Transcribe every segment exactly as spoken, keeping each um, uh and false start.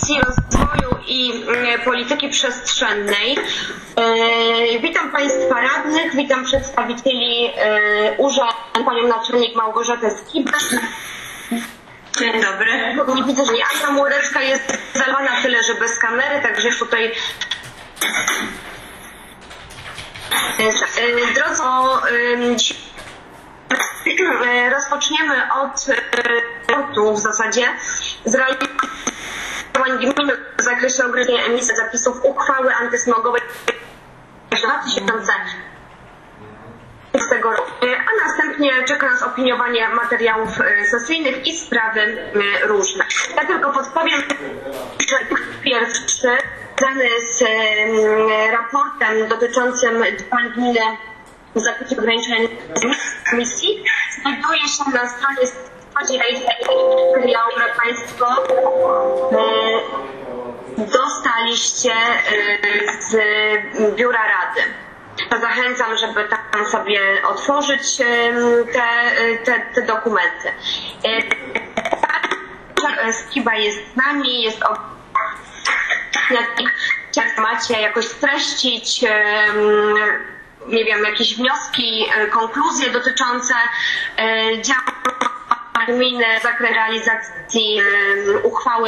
Komisji Rozwoju i Polityki Przestrzennej. Witam Państwa radnych, witam przedstawicieli urzędu, panią naczelnik Małgorzatę Skibę. Dzień dobry. Nie widzę, że Anna Młodecka jest zalewana, tyle że bez kamery, także tutaj drodzy, rozpoczniemy od w zasadzie z realizowania gminy w zakresie ograniczenia emisji zapisów uchwały antysmogowej dwa tysiące tego roku, a następnie czeka nas opiniowanie materiałów sesyjnych i sprawy różne. Ja tylko podpowiem, że pierwszy związany z raportem dotyczącym dbań gminy w zakresie ograniczenia emisji znajduje się na stronie materiału, które Państwo dostaliście z Biura Rady. Zachęcam, żeby tam sobie otworzyć te, te, te dokumenty. Skiba jest z nami, jest ob... jak macie jakoś streścić, nie wiem, jakieś wnioski, konkluzje dotyczące działań gminy w zakresie realizacji uchwały.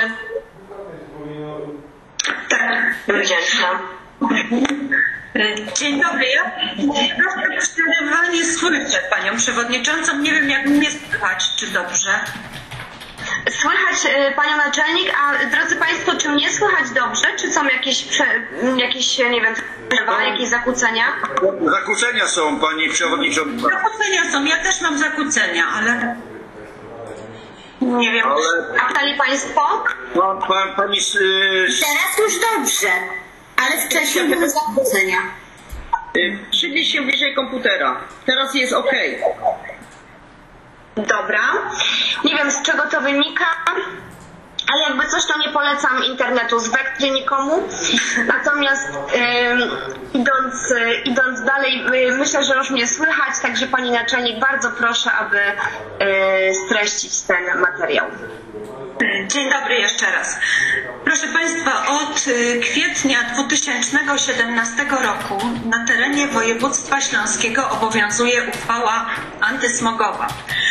Tak, wdzięczna. Dzień dobry, ja zdecydowanie słyszę Panią Przewodniczącą, nie wiem jak mnie słychać, czy dobrze. Słychać Panią Naczelnik, a drodzy Państwo, czy mnie słychać dobrze, czy są jakieś, jakieś nie wiem, jakieś zakłócenia? Zakłócenia są, Pani Przewodnicząca. Zakłócenia są, ja też mam zakłócenia, ale... Nie wiem, ale... a pytali Państwo? No, pan, pani... Yy... Teraz już dobrze, ale wcześniej były zakłócenia. Siedli się bliżej komputera. Teraz jest ok. Dobra. Nie wiem, z czego to wynika, ale jakby coś, to nie polecam internetu z Wektry nikomu. Natomiast yy, idąc, yy, idąc dalej, yy, myślę, że już mnie słychać, także Pani Naczelnik, bardzo proszę, aby yy, streścić ten materiał. Dzień dobry jeszcze raz. Proszę Państwa, od kwietnia dwa tysiące siedemnastego roku na terenie województwa śląskiego obowiązuje uchwała antysmogowa.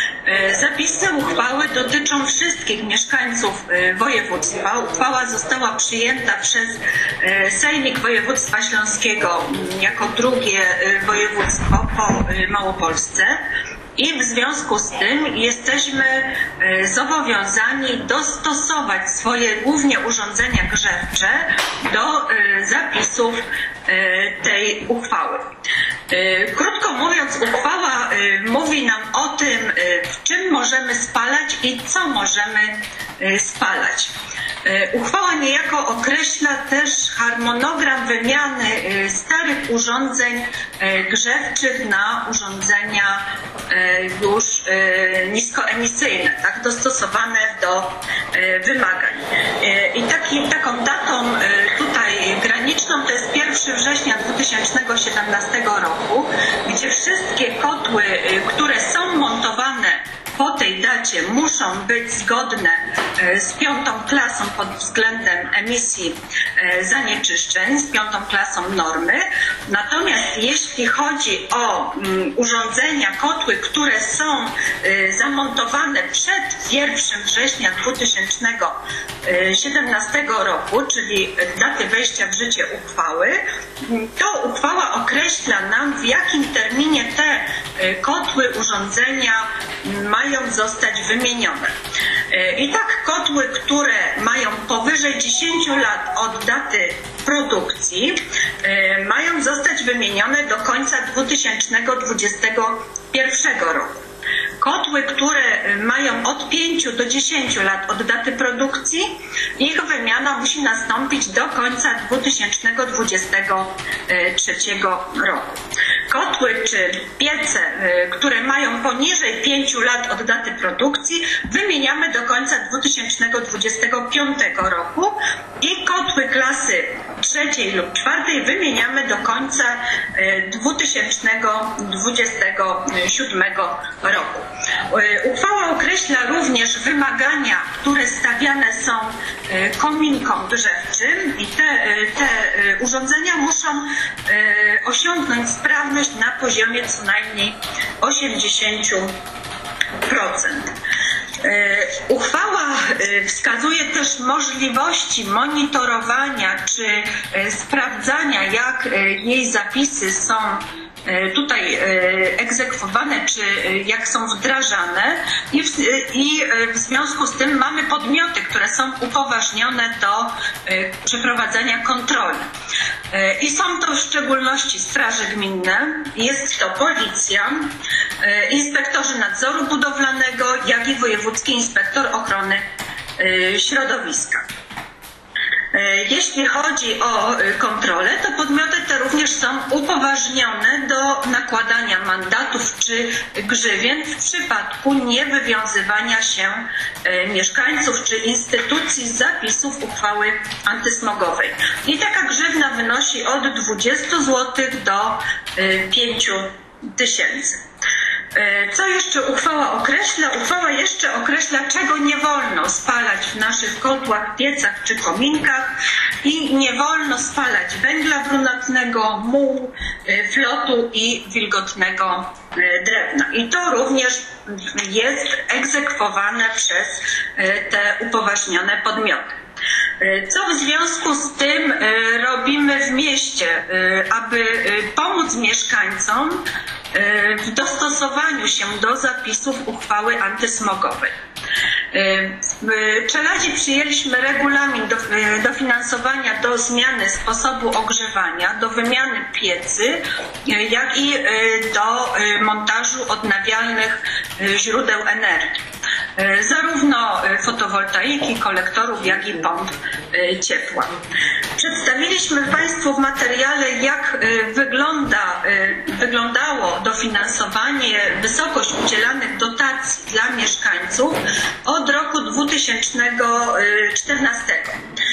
Zapisy uchwały dotyczą wszystkich mieszkańców województwa. Uchwała została przyjęta przez Sejmik Województwa Śląskiego jako drugie województwo po Małopolsce. I w związku z tym jesteśmy zobowiązani dostosować swoje głównie urządzenia grzewcze do zapisów tej uchwały. Krótko mówiąc, uchwała mówi nam o tym, w czym możemy spalać i co możemy spalać. Uchwała niejako określa też harmonogram wymiany starych urządzeń grzewczych na urządzenia już niskoemisyjne, tak, dostosowane do wymagań. I taki, taką datą tutaj graniczną to jest pierwszego września dwa tysiące siedemnastego roku, gdzie wszystkie kotły, które są montowane po tej dacie, muszą być zgodne z piątą klasą pod względem emisji zanieczyszczeń, z piątą klasą normy. Natomiast jeśli chodzi o urządzenia, kotły, które są zamontowane przed pierwszego września dwa tysiące siedemnastego roku, czyli daty wejścia w życie uchwały, to uchwała określa nam, w jakim terminie te kotły, urządzenia mają zostać wymienione. I tak kotły, które mają powyżej dziesięciu lat od daty produkcji, mają zostać wymienione do końca dwa tysiące dwudziestego pierwszego roku. Kotły, które mają od pięciu do dziesięciu lat od daty produkcji, ich wymiana musi nastąpić do końca dwa tysiące dwudziestego trzeciego roku. Kotły czy piece, które mają poniżej pięciu lat od daty produkcji, wymieniamy do końca dwa tysiące dwudziestego piątego roku i kotły klasy trzeciej lub czwartej wymieniamy do końca dwa tysiące dwudziestego siódmego roku. Uchwała określa również wymagania, które stawiane są kominkom grzewczym i te, te urządzenia muszą osiągnąć sprawność na poziomie co najmniej osiemdziesiąt procent. Uchwała wskazuje też możliwości monitorowania czy sprawdzania, jak jej zapisy są tutaj egzekwowane, czy jak są wdrażane i w, i w związku z tym mamy podmioty, które są upoważnione do przeprowadzania kontroli. I są to w szczególności straże gminne, jest to policja, inspektorzy nadzoru budowlanego, jak i wojewódzki inspektor ochrony środowiska. Jeśli chodzi o kontrolę, to podmioty te również są upoważnione do nakładania mandatów czy grzywien w przypadku niewywiązywania się mieszkańców czy instytucji z zapisów uchwały antysmogowej. I taka grzywna wynosi od dwudziestu złotych do pięciu tysięcy. Co jeszcze uchwała określa? Uchwała jeszcze określa, czego nie wolno spalać w naszych kotłach, piecach czy kominkach i nie wolno spalać węgla brunatnego, mułu, flotu i wilgotnego drewna. I to również jest egzekwowane przez te upoważnione podmioty. Co w związku z tym robimy w mieście, aby pomóc mieszkańcom w dostosowaniu się do zapisów uchwały antysmogowej? W Czeladzi przyjęliśmy regulamin do, dofinansowania do zmiany sposobu ogrzewania, do wymiany piecy, jak i do montażu odnawialnych źródeł energii. Zarówno fotowoltaiki, kolektorów, jak i pomp ciepła. Przedstawiliśmy Państwu w materiale, jak wygląda, wyglądało dofinansowanie, wysokość udzielanych dotacji dla mieszkańców od roku dwutysięcznego czternastego.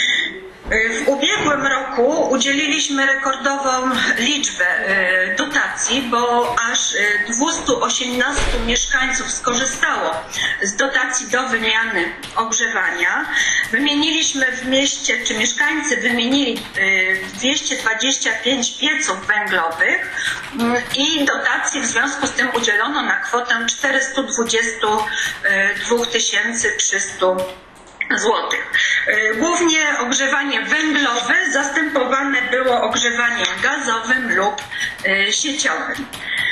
W ubiegłym roku udzieliliśmy rekordową liczbę dotacji, bo aż dwieście osiemnaście mieszkańców skorzystało z dotacji do wymiany ogrzewania. Wymieniliśmy w mieście, czy mieszkańcy wymienili dwieście dwadzieścia pięć pieców węglowych i dotacji w związku z tym udzielono na kwotę czterysta dwadzieścia dwa tysiące trzysta złotych. Głównie ogrzewanie węglowe zastępowane było ogrzewaniem gazowym lub sieciowym.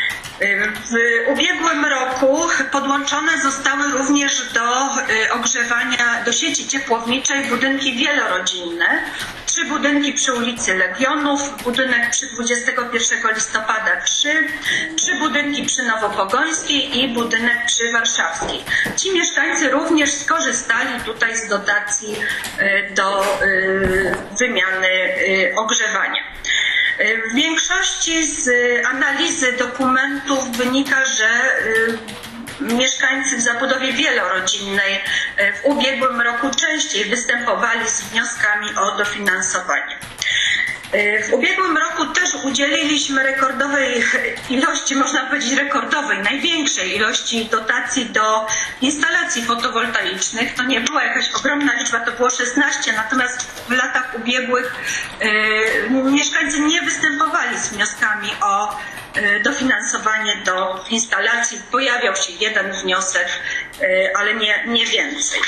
W ubiegłym roku podłączone zostały również do ogrzewania, do sieci ciepłowniczej budynki wielorodzinne. Trzy budynki przy ulicy Legionów, budynek przy dwudziestego pierwszego listopada trzy, trzy budynki przy Nowopogońskiej i budynek przy Warszawskiej. Ci mieszkańcy również skorzystali tutaj z dotacji do wymiany ogrzewania. W większości z analizy dokumentów wynika, że mieszkańcy w zabudowie wielorodzinnej w ubiegłym roku częściej występowali z wnioskami o dofinansowanie. W ubiegłym roku też udzieliliśmy rekordowej ilości, można powiedzieć rekordowej, największej ilości dotacji do instalacji fotowoltaicznych. To nie była jakaś ogromna liczba, to było szesnaście, natomiast w latach ubiegłych e, mieszkańcy nie występowali z wnioskami o e, dofinansowanie do instalacji. Pojawiał się jeden wniosek, e, ale nie, nie więcej.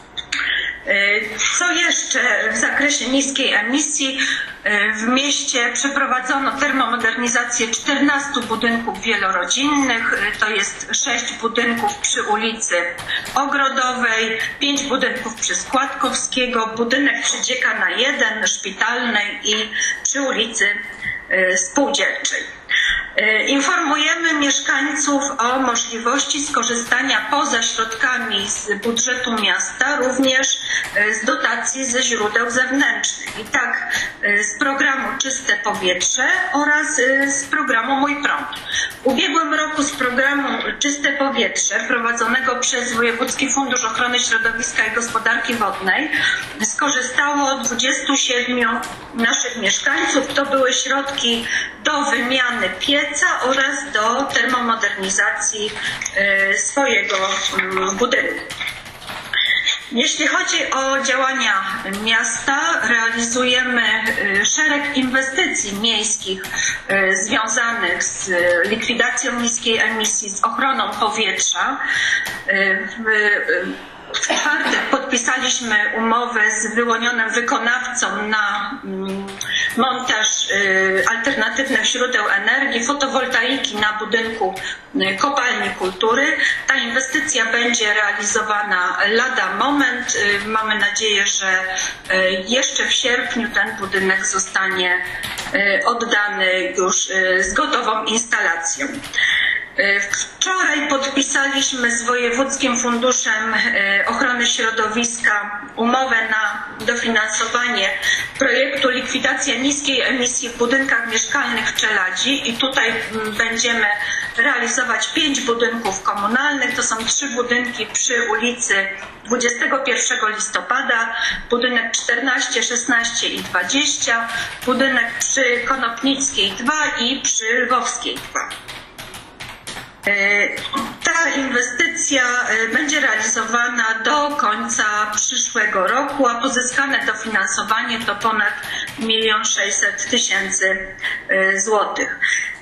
Co jeszcze w zakresie niskiej emisji? W mieście przeprowadzono termomodernizację czternastu budynków wielorodzinnych, to jest sześć budynków przy ulicy Ogrodowej, pięć budynków przy Składkowskiego, budynek przy Dziekana jeden, szpitalnej i przy ulicy Spółdzielczej. Informujemy mieszkańców o możliwości skorzystania poza środkami z budżetu miasta również z dotacji ze źródeł zewnętrznych. I tak z programu Czyste Powietrze oraz z programu Mój Prąd. W ubiegłym roku z programu Czyste Powietrze prowadzonego przez Wojewódzki Fundusz Ochrony Środowiska i Gospodarki Wodnej skorzystało dwudziestu siedmiu naszych mieszkańców. To były środki do wymiany pieca oraz do termomodernizacji swojego budynku. Jeśli chodzi o działania miasta, realizujemy szereg inwestycji miejskich związanych z likwidacją niskiej emisji, z ochroną powietrza. W czwartek podpisaliśmy umowę z wyłonionym wykonawcą na montaż alternatywnych źródeł energii, fotowoltaiki na budynku Kopalni Kultury. Ta inwestycja będzie realizowana lada moment. Mamy nadzieję, że jeszcze w sierpniu ten budynek zostanie oddany już z gotową instalacją. Wczoraj podpisaliśmy z Wojewódzkim Funduszem Ochrony Środowiska umowę na dofinansowanie projektu likwidacja niskiej emisji w budynkach mieszkalnych w Czeladzi i tutaj będziemy realizować pięć budynków komunalnych. To są trzy budynki przy ulicy dwudziestego pierwszego listopada, budynek czternaście, szesnaście i dwadzieścia, budynek przy Konopnickiej dwa i przy Lwowskiej dwa. Ta inwestycja będzie realizowana do końca przyszłego roku, a pozyskane dofinansowanie to ponad milion sześćset tysięcy złotych.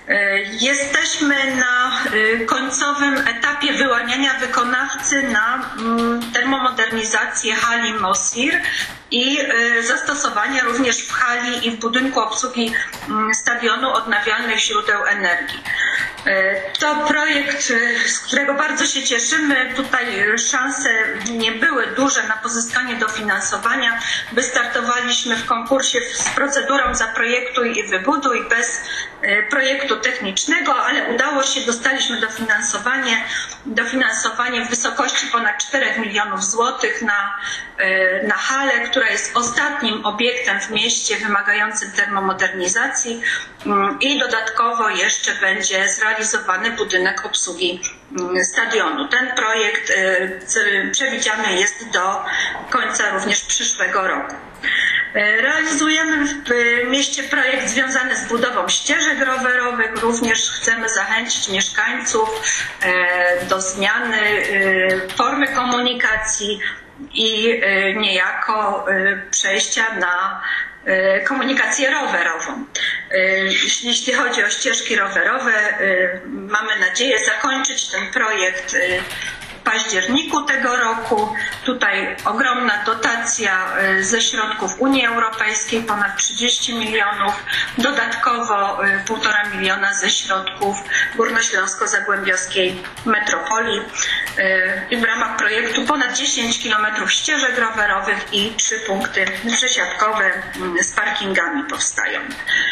Jesteśmy na końcowym etapie wyłaniania wykonawcy na termomodernizację hali Mosir i zastosowanie również w hali i w budynku obsługi stadionu odnawialnych źródeł energii. To projekt, z którego bardzo się cieszymy. Tutaj szanse nie były duże na pozyskanie dofinansowania. Wystartowaliśmy w konkursie z procedurą zaprojektuj i wybuduj bez projektu technicznego, ale udało się, dostaliśmy dofinansowanie, dofinansowanie w wysokości ponad czterech milionów złotych na, na halę, która jest ostatnim obiektem w mieście wymagającym termomodernizacji i dodatkowo jeszcze będzie zrealizowany budynek obsługi stadionu. Ten projekt przewidziany jest do końca również przyszłego roku. Realizujemy w mieście projekt związany z budową ścieżek rowerowych. Również chcemy zachęcić mieszkańców do zmiany formy komunikacji i niejako przejścia na komunikację rowerową. Jeśli chodzi o ścieżki rowerowe, mamy nadzieję zakończyć ten projekt w październiku tego roku. Tutaj ogromna dotacja ze środków Unii Europejskiej, ponad trzydzieści milionów, dodatkowo półtora miliona ze środków Górnośląsko-Zagłębiowskiej Metropolii. I w ramach projektu ponad dziesięć kilometrów ścieżek rowerowych i trzy punkty przesiadkowe z parkingami powstają.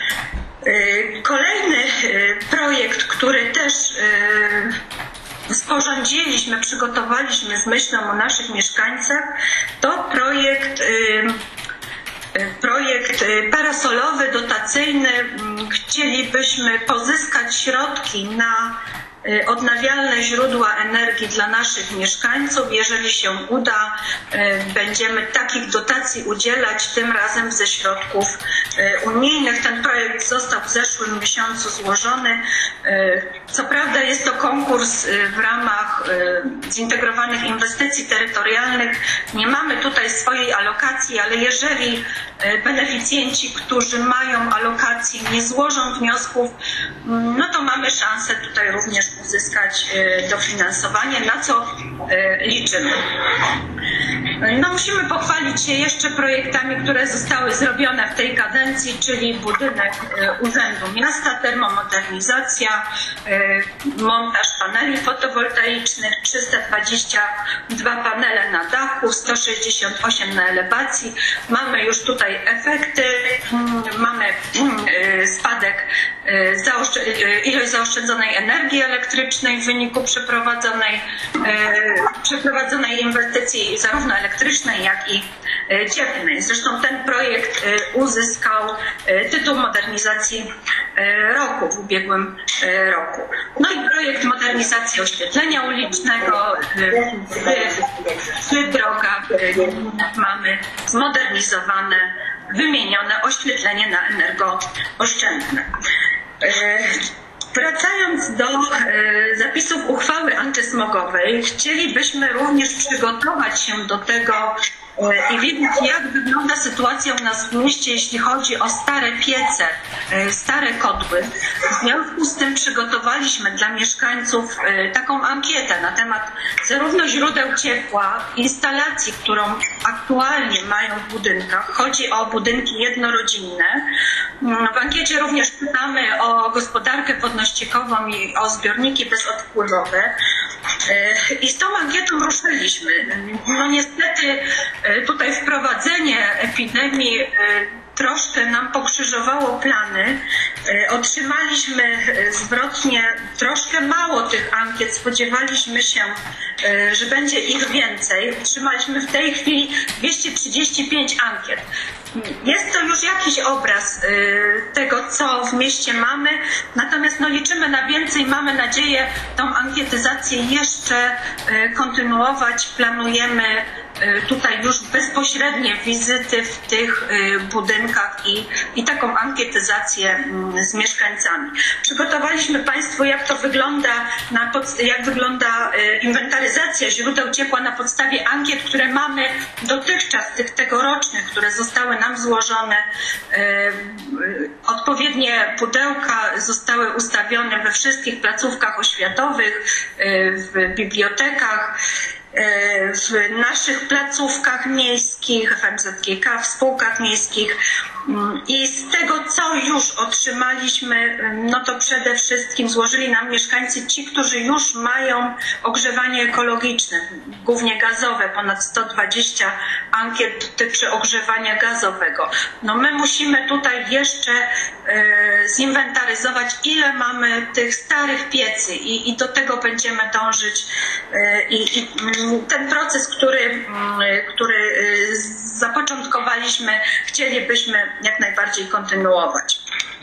Kolejny projekt, który też sporządziliśmy, przygotowaliśmy z myślą o naszych mieszkańcach, to projekt, projekt parasolowy, dotacyjny. Chcielibyśmy pozyskać środki na odnawialne źródła energii dla naszych mieszkańców. Jeżeli się uda, będziemy takich dotacji udzielać, tym razem ze środków unijnych. Ten projekt został w zeszłym miesiącu złożony. Co prawda jest to konkurs w ramach zintegrowanych inwestycji terytorialnych. Nie mamy tutaj swojej alokacji, ale jeżeli beneficjenci, którzy mają alokację, nie złożą wniosków, no to mamy szansę tutaj również uzyskać dofinansowanie, na co liczymy. No, musimy pochwalić się jeszcze projektami, które zostały zrobione w tej kadencji, czyli budynek Urzędu Miasta, termomodernizacja, montaż paneli fotowoltaicznych, trzysta dwadzieścia dwa panele na dachu, sto sześćdziesiąt osiem na elewacji. Mamy już tutaj efekty, mamy spadek ilość zaoszczędzonej energii elektrycznej w wyniku przeprowadzonej, przeprowadzonej inwestycji zarówno elektrycznej, jak i cieplnej. Zresztą ten projekt uzyskał tytuł modernizacji roku w ubiegłym roku. No i projekt modernizacji oświetlenia ulicznego. W drogach mamy zmodernizowane, wymienione oświetlenie na energooszczędne. Wracając do e, zapisów uchwały antysmogowej, chcielibyśmy również przygotować się do tego e, i wiedzieć, jak wygląda sytuacja u nas w mieście, jeśli chodzi o stare piece, e, stare kotły. W związku z tym przygotowaliśmy dla mieszkańców e, taką ankietę na temat zarówno źródeł ciepła, instalacji, którą aktualnie mają w budynkach. Chodzi o budynki jednorodzinne. W ankiecie również pytamy o gospodarkę podnościekową i o zbiorniki bezodpływowe. I z tą ankietą ruszyliśmy. No niestety tutaj wprowadzenie epidemii troszkę nam pokrzyżowało plany. Otrzymaliśmy zwrotnie troszkę mało tych ankiet. Spodziewaliśmy się, że będzie ich więcej. Otrzymaliśmy w tej chwili dwieście trzydzieści pięć ankiet. Jest to już jakiś obraz tego, co w mieście mamy, natomiast no, liczymy na więcej. Mamy nadzieję tą ankietyzację jeszcze kontynuować. Planujemy tutaj już bezpośrednie wizyty w tych budynkach i, i taką ankietyzację z mieszkańcami. Przygotowaliśmy Państwu, jak to wygląda, na pod, jak wygląda inwentaryzacja źródeł ciepła na podstawie ankiet, które mamy dotychczas, tych tegorocznych, które zostały nam złożone. Odpowiednie pudełka zostały ustawione we wszystkich placówkach oświatowych, w bibliotekach, w naszych placówkach miejskich, w M Z G K, w spółkach miejskich. I z tego, co już otrzymaliśmy, no to przede wszystkim złożyli nam mieszkańcy ci, którzy już mają ogrzewanie ekologiczne, głównie gazowe. Ponad sto dwadzieścia ankiet dotyczy ogrzewania gazowego. No my musimy tutaj jeszcze e, zinwentaryzować, ile mamy tych starych piecy i, i do tego będziemy dążyć. E, i, i ten proces, który, który zapoczątkowaliśmy, chcielibyśmy jak najbardziej kontynuować.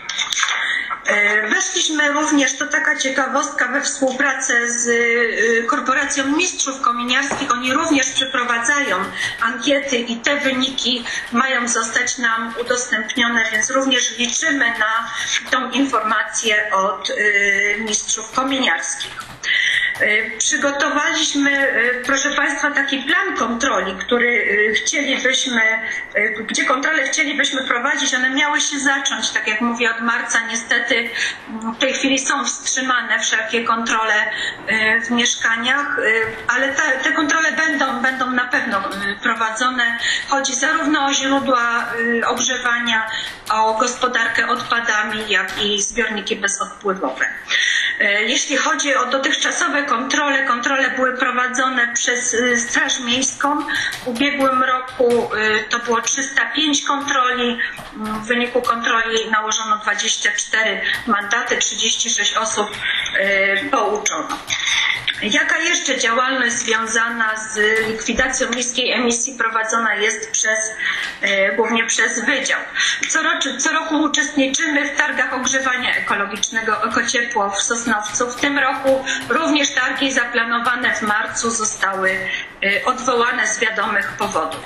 Weszliśmy również, to taka ciekawostka, we współpracę z Korporacją Mistrzów Kominiarskich. Oni również przeprowadzają ankiety i te wyniki mają zostać nam udostępnione, więc również liczymy na tą informację od Mistrzów Kominiarskich. Przygotowaliśmy, proszę Państwa, taki plan kontroli, który chcielibyśmy, gdzie kontrole chcielibyśmy prowadzić. One miały się zacząć, tak jak mówię, od marca. Niestety w tej chwili są wstrzymane wszelkie kontrole w mieszkaniach, ale te, te kontrole będą, będą na pewno prowadzone. Chodzi zarówno o źródła ogrzewania, o gospodarkę odpadami, jak i zbiorniki bezodpływowe. Jeśli chodzi o dotychczasowe kontrole, kontrole były prowadzone przez Straż Miejską. W ubiegłym roku to było trzysta pięć kontroli. W wyniku kontroli nałożono dwadzieścia cztery mandaty, trzydzieści sześć osób pouczono. Jaka jeszcze działalność związana z likwidacją niskiej emisji prowadzona jest przez, głównie przez Wydział? Co roku, co roku uczestniczymy w targach ogrzewania ekologicznego Ekociepło w Sosnowcu. W tym roku również targi zaplanowane w marcu zostały odwołane z wiadomych powodów.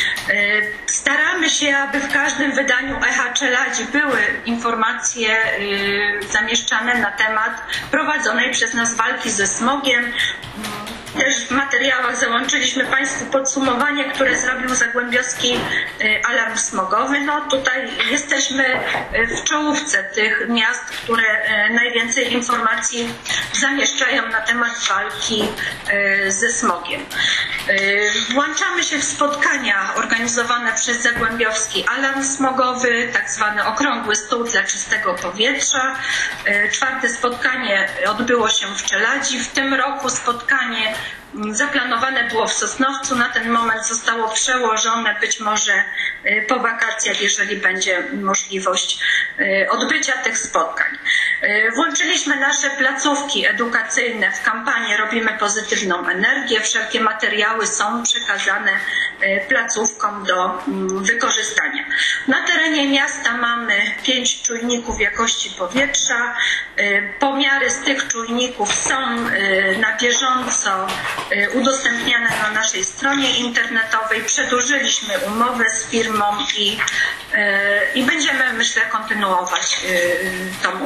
Staramy się, aby w każdym wydaniu Echa Czeladzi były informacje zamieszczane na temat prowadzonej przez nas walki ze smogiem. Też w materiałach załączyliśmy Państwu podsumowanie, które zrobił Zagłębiowski Alarm Smogowy. No tutaj jesteśmy w czołówce tych miast, które najwięcej informacji zamieszczają na temat walki ze smogiem. Włączamy się w spotkania organizowane przez Zagłębiowski Alarm Smogowy, tak zwany Okrągły Stół dla Czystego Powietrza. Czwarte spotkanie odbyło się w Czeladzi. W tym roku spotkanie zaplanowane było w Sosnowcu, na ten moment zostało przełożone, być może po wakacjach, jeżeli będzie możliwość odbycia tych spotkań. Włączyliśmy nasze placówki edukacyjne w kampanię Robimy Pozytywną Energię. Wszelkie materiały są przekazane placówkom do wykorzystania. Na terenie miasta mamy pięć czujników jakości powietrza. Pomiary z tych czujników są na bieżąco udostępniane na naszej stronie internetowej. Przedłużyliśmy umowę z firmą i, i będziemy, myślę, kontynuować tą umowę.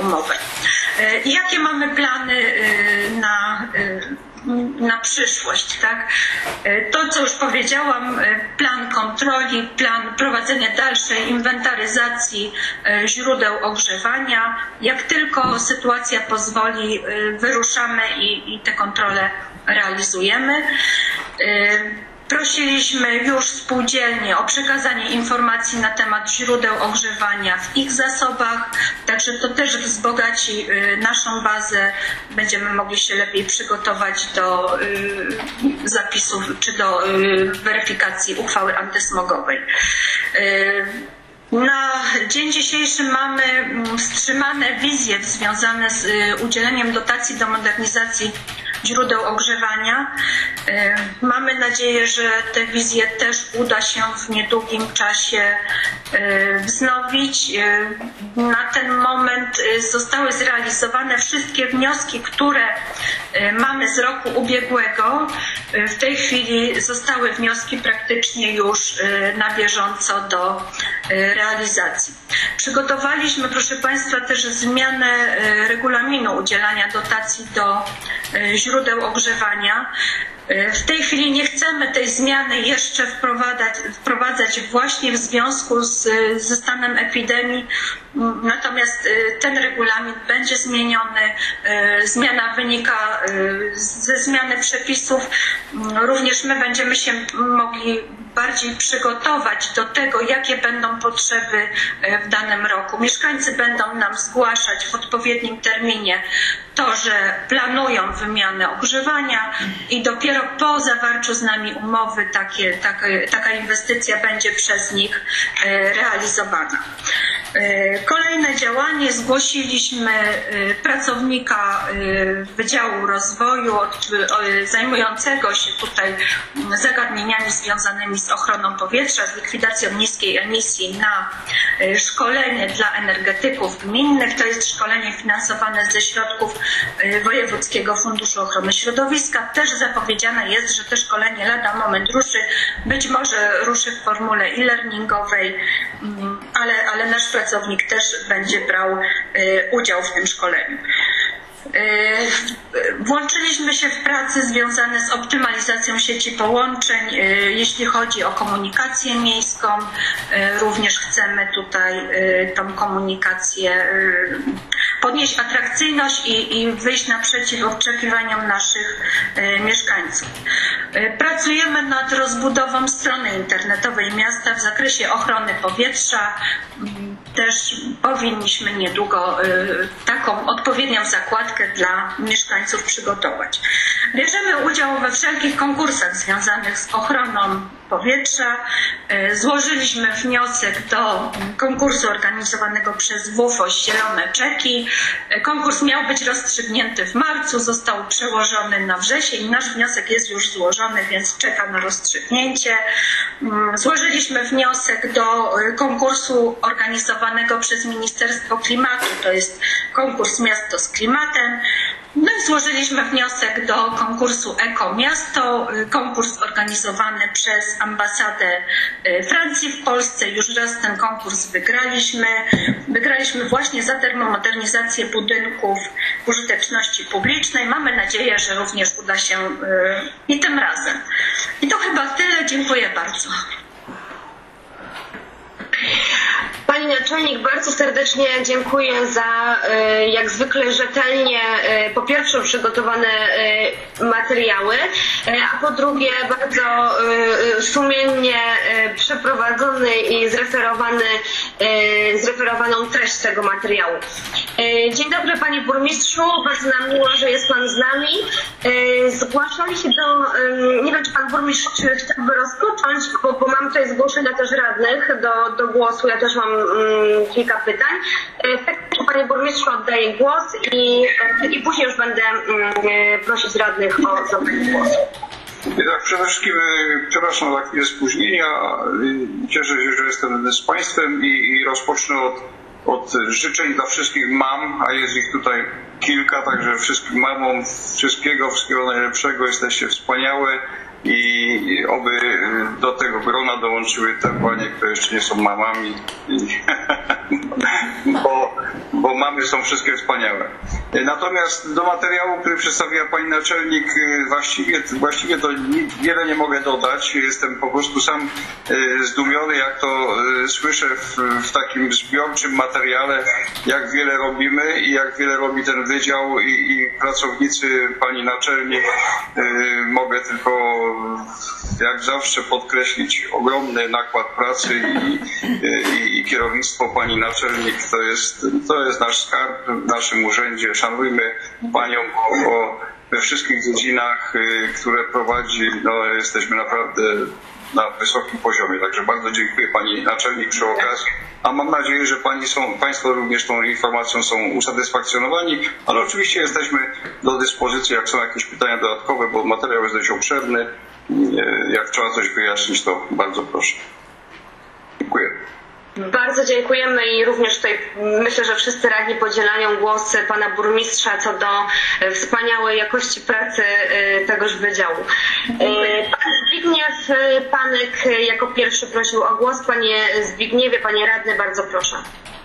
Jakie mamy plany na, na przyszłość, tak? To, co już powiedziałam, plan kontroli, plan prowadzenia dalszej inwentaryzacji źródeł ogrzewania. Jak tylko sytuacja pozwoli, wyruszamy i, i te kontrole realizujemy. Prosiliśmy już spółdzielnie o przekazanie informacji na temat źródeł ogrzewania w ich zasobach, także to też wzbogaci naszą bazę. Będziemy mogli się lepiej przygotować do zapisów czy do weryfikacji uchwały antysmogowej. Na dzień dzisiejszy mamy wstrzymane wizje związane z udzieleniem dotacji do modernizacji źródeł ogrzewania. Mamy nadzieję, że te wizje też uda się w niedługim czasie wznowić. Na ten moment zostały zrealizowane wszystkie wnioski, które mamy z roku ubiegłego. W tej chwili zostały wnioski praktycznie już na bieżąco do realizacji. Przygotowaliśmy, proszę Państwa, też zmianę regulaminu udzielania dotacji do źródeł ogrzewania. W tej chwili nie chcemy tej zmiany jeszcze wprowadzać, wprowadzać właśnie w związku z, ze stanem epidemii, natomiast ten regulamin będzie zmieniony. Zmiana wynika ze zmiany przepisów. Również my będziemy się mogli bardziej przygotować do tego, jakie będą potrzeby w danym roku. Mieszkańcy będą nam zgłaszać w odpowiednim terminie to, że planują wymianę ogrzewania i dopiero po zawarciu z nami umowy takie, takie, taka inwestycja będzie przez nich realizowana. Kolejne działanie, zgłosiliśmy pracownika Wydziału Rozwoju zajmującego się tutaj zagadnieniami związanymi z ochroną powietrza, z likwidacją niskiej emisji na szkolenie dla energetyków gminnych. To jest szkolenie finansowane ze środków Wojewódzkiego Funduszu Ochrony Środowiska. Też zapowiedziane jest, że to szkolenie lada moment ruszy. Być może ruszy w formule e-learningowej, ale, ale nasz pracownik też będzie brał udział w tym szkoleniu. Włączyliśmy się w prace związane z optymalizacją sieci połączeń, jeśli chodzi o komunikację miejską. Również chcemy tutaj tą komunikację podnieść atrakcyjność i, i wyjść naprzeciw oczekiwaniom naszych mieszkańców. Pracujemy nad rozbudową strony internetowej miasta w zakresie ochrony powietrza. Też powinniśmy niedługo taką odpowiednią zakładkę dla mieszkańców przygotować. Bierzemy udział we wszelkich konkursach związanych z ochroną powietrza. Złożyliśmy wniosek do konkursu organizowanego przez W U F O Zielone Czeki. Konkurs miał być rozstrzygnięty w marcu, został przełożony na wrzesień. Nasz wniosek jest już złożony, więc czeka na rozstrzygnięcie. Złożyliśmy wniosek do konkursu organizowanego przez Ministerstwo Klimatu. To jest konkurs Miasto z Klimatem. No i złożyliśmy wniosek do konkursu Eko Miasto, konkurs organizowany przez ambasadę Francji w Polsce. Już raz ten konkurs wygraliśmy. Wygraliśmy właśnie za termomodernizację budynków użyteczności publicznej. Mamy nadzieję, że również uda się i tym razem. I to chyba tyle. Dziękuję bardzo. Pani Naczelnik, bardzo serdecznie dziękuję za jak zwykle rzetelnie po pierwsze przygotowane materiały, a po drugie bardzo sumiennie przeprowadzony i zreferowany, zreferowaną treść tego materiału. Dzień dobry Panie Burmistrzu, bardzo nam miło, że jest Pan z nami. Zgłaszali się do, nie wiem czy Pan Burmistrz chciałby rozpocząć, bo, bo mam tutaj zgłoszenia też radnych do, do głosu, ja też mam kilka pytań. Panie Burmistrzu, oddaję głos i, i później już będę prosić radnych o zabranie głosu. Tak, przede wszystkim przepraszam za chwilę spóźnienia. Cieszę się, że jestem z Państwem i, i rozpocznę od, od życzeń dla wszystkich mam, a jest ich tutaj kilka, także wszystkim mamom wszystkiego, wszystkiego najlepszego, jesteście wspaniałe. i oby do tego grona dołączyły te panie, które jeszcze nie są mamami, bo, bo mamy są wszystkie wspaniałe. Natomiast do materiału, który przedstawiła pani naczelnik, właściwie, właściwie to wiele nie mogę dodać. Jestem po prostu sam zdumiony, jak to słyszę w, w takim zbiorczym materiale, jak wiele robimy i jak wiele robi ten wydział i, i pracownicy pani naczelnik. Mogę tylko jak zawsze podkreślić ogromny nakład pracy i, i, i kierownictwo pani naczelnik to jest, to jest nasz skarb w naszym urzędzie. Szanujmy panią, bo, bo we wszystkich dziedzinach, które prowadzi, no, jesteśmy naprawdę na wysokim poziomie. Także bardzo dziękuję pani naczelnik przy okazji. A mam nadzieję, że pani są, państwo również tą informacją są usatysfakcjonowani, ale oczywiście jesteśmy do dyspozycji, jak są jakieś pytania dodatkowe, bo materiał jest dość obszerny. Jak trzeba coś wyjaśnić, to bardzo proszę. Dziękuję. Bardzo dziękujemy i również tutaj myślę, że wszyscy radni podzielają głos pana burmistrza co do wspaniałej jakości pracy tegoż wydziału. Pan Zbigniew Panek jako pierwszy prosił o głos. Panie Zbigniewie, panie radny, bardzo proszę.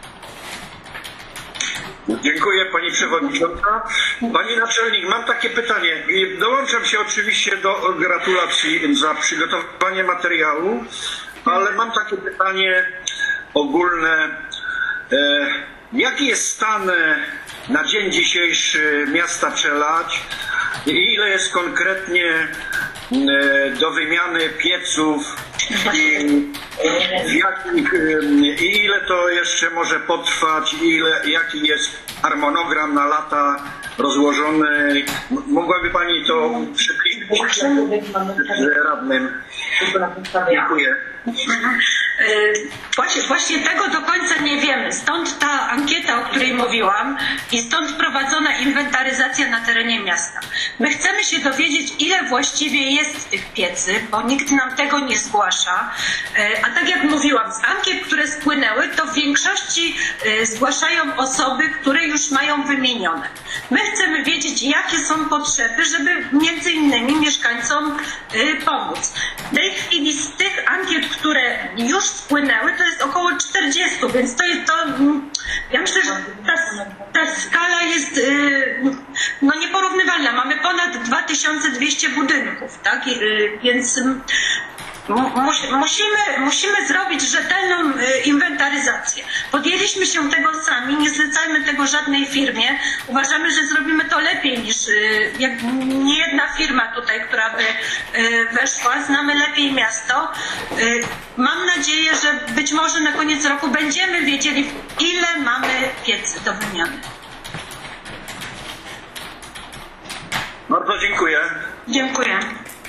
Dziękuję pani przewodnicząca. Pani naczelnik, mam takie pytanie. Dołączam się oczywiście do gratulacji za przygotowanie materiału, ale mam takie pytanie ogólne. Jaki jest stan na dzień dzisiejszy miasta Czeladź i ile jest konkretnie do wymiany pieców i, jakich, i ile to jeszcze może potrwać, ile, jaki jest harmonogram na lata rozłożony? Mogłaby pani to przybliżyć radnym? Dziękuję. Właśnie, właśnie tego do końca nie wiemy. Stąd ta ankieta, o której mówiłam i stąd prowadzona inwentaryzacja na terenie miasta. My chcemy się dowiedzieć, ile właściwie jest tych piecy, bo nikt nam tego nie zgłasza. A tak jak mówiłam, z ankiet, które spłynęły, to w większości zgłaszają osoby, które już mają wymienione. My chcemy wiedzieć, jakie są potrzeby, żeby między innymi mieszkańcom pomóc. W tej chwili z tych ankiet, które już spłynęły, to jest około czterdzieści, więc to jest to, ja myślę, że ta, ta skala jest no, nieporównywalna. Mamy ponad dwa tysiące dwieście budynków, tak? Więc musimy, musimy zrobić rzetelną inwentaryzację. Podjęliśmy się tego sami, nie zlecajmy tego żadnej firmie. Uważamy, że zrobimy to lepiej niż jak nie jedna firma tutaj, która by weszła. Znamy lepiej miasto. Mam nadzieję, że być może na koniec roku będziemy wiedzieli, ile mamy piecy do wymiany. Bardzo dziękuję. Dziękuję.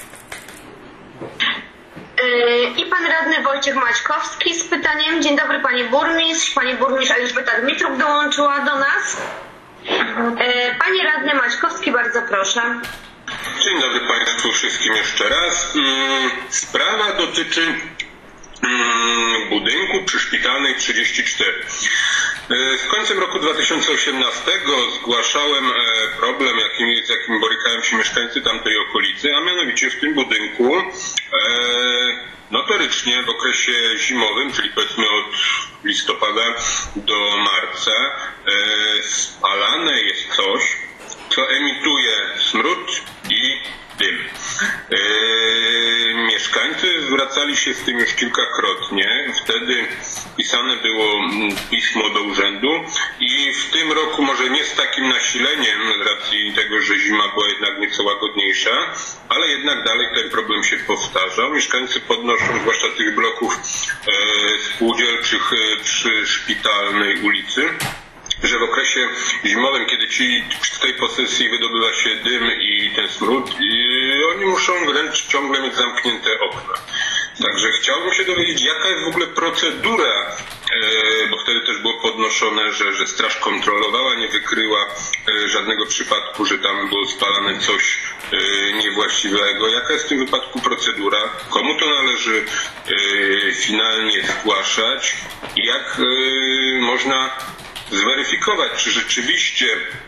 I pan radny Wojciech Maćkowski z pytaniem. Dzień dobry pani burmistrz. Pani burmistrz Elżbieta Dmitruk dołączyła do nas. Panie radny Maćkowski, bardzo proszę. Dzień dobry państwu wszystkim jeszcze raz. Sprawa dotyczy budynku przy Szpitalnej trzydzieści cztery. Z końcem roku dwa tysiące osiemnastego zgłaszałem problem, jakim, z jakim borykają się mieszkańcy tamtej okolicy, a mianowicie w tym budynku e, notorycznie w okresie zimowym, czyli powiedzmy od listopada do marca, e, spalane jest coś, co emituje smród i dym. Yy, mieszkańcy zwracali się z tym już kilkakrotnie. Wtedy pisane było pismo do urzędu i w tym roku może nie z takim nasileniem z racji tego, że zima była jednak nieco łagodniejsza, ale jednak dalej ten problem się powtarzał. Mieszkańcy podnoszą, zwłaszcza tych bloków yy, spółdzielczych yy, przy Szpitalnej ulicy, że w okresie zimowym, kiedy ci w tej posesji wydobywa się dym i ten smród, i oni muszą wręcz ciągle mieć zamknięte okna. Także chciałbym się dowiedzieć, jaka jest w ogóle procedura, bo wtedy też było podnoszone, że, że straż kontrolowała, nie wykryła żadnego przypadku, że tam było spalane coś niewłaściwego. Jaka jest w tym wypadku procedura? Komu to należy finalnie zgłaszać? I jak można zweryfikować, czy rzeczywiście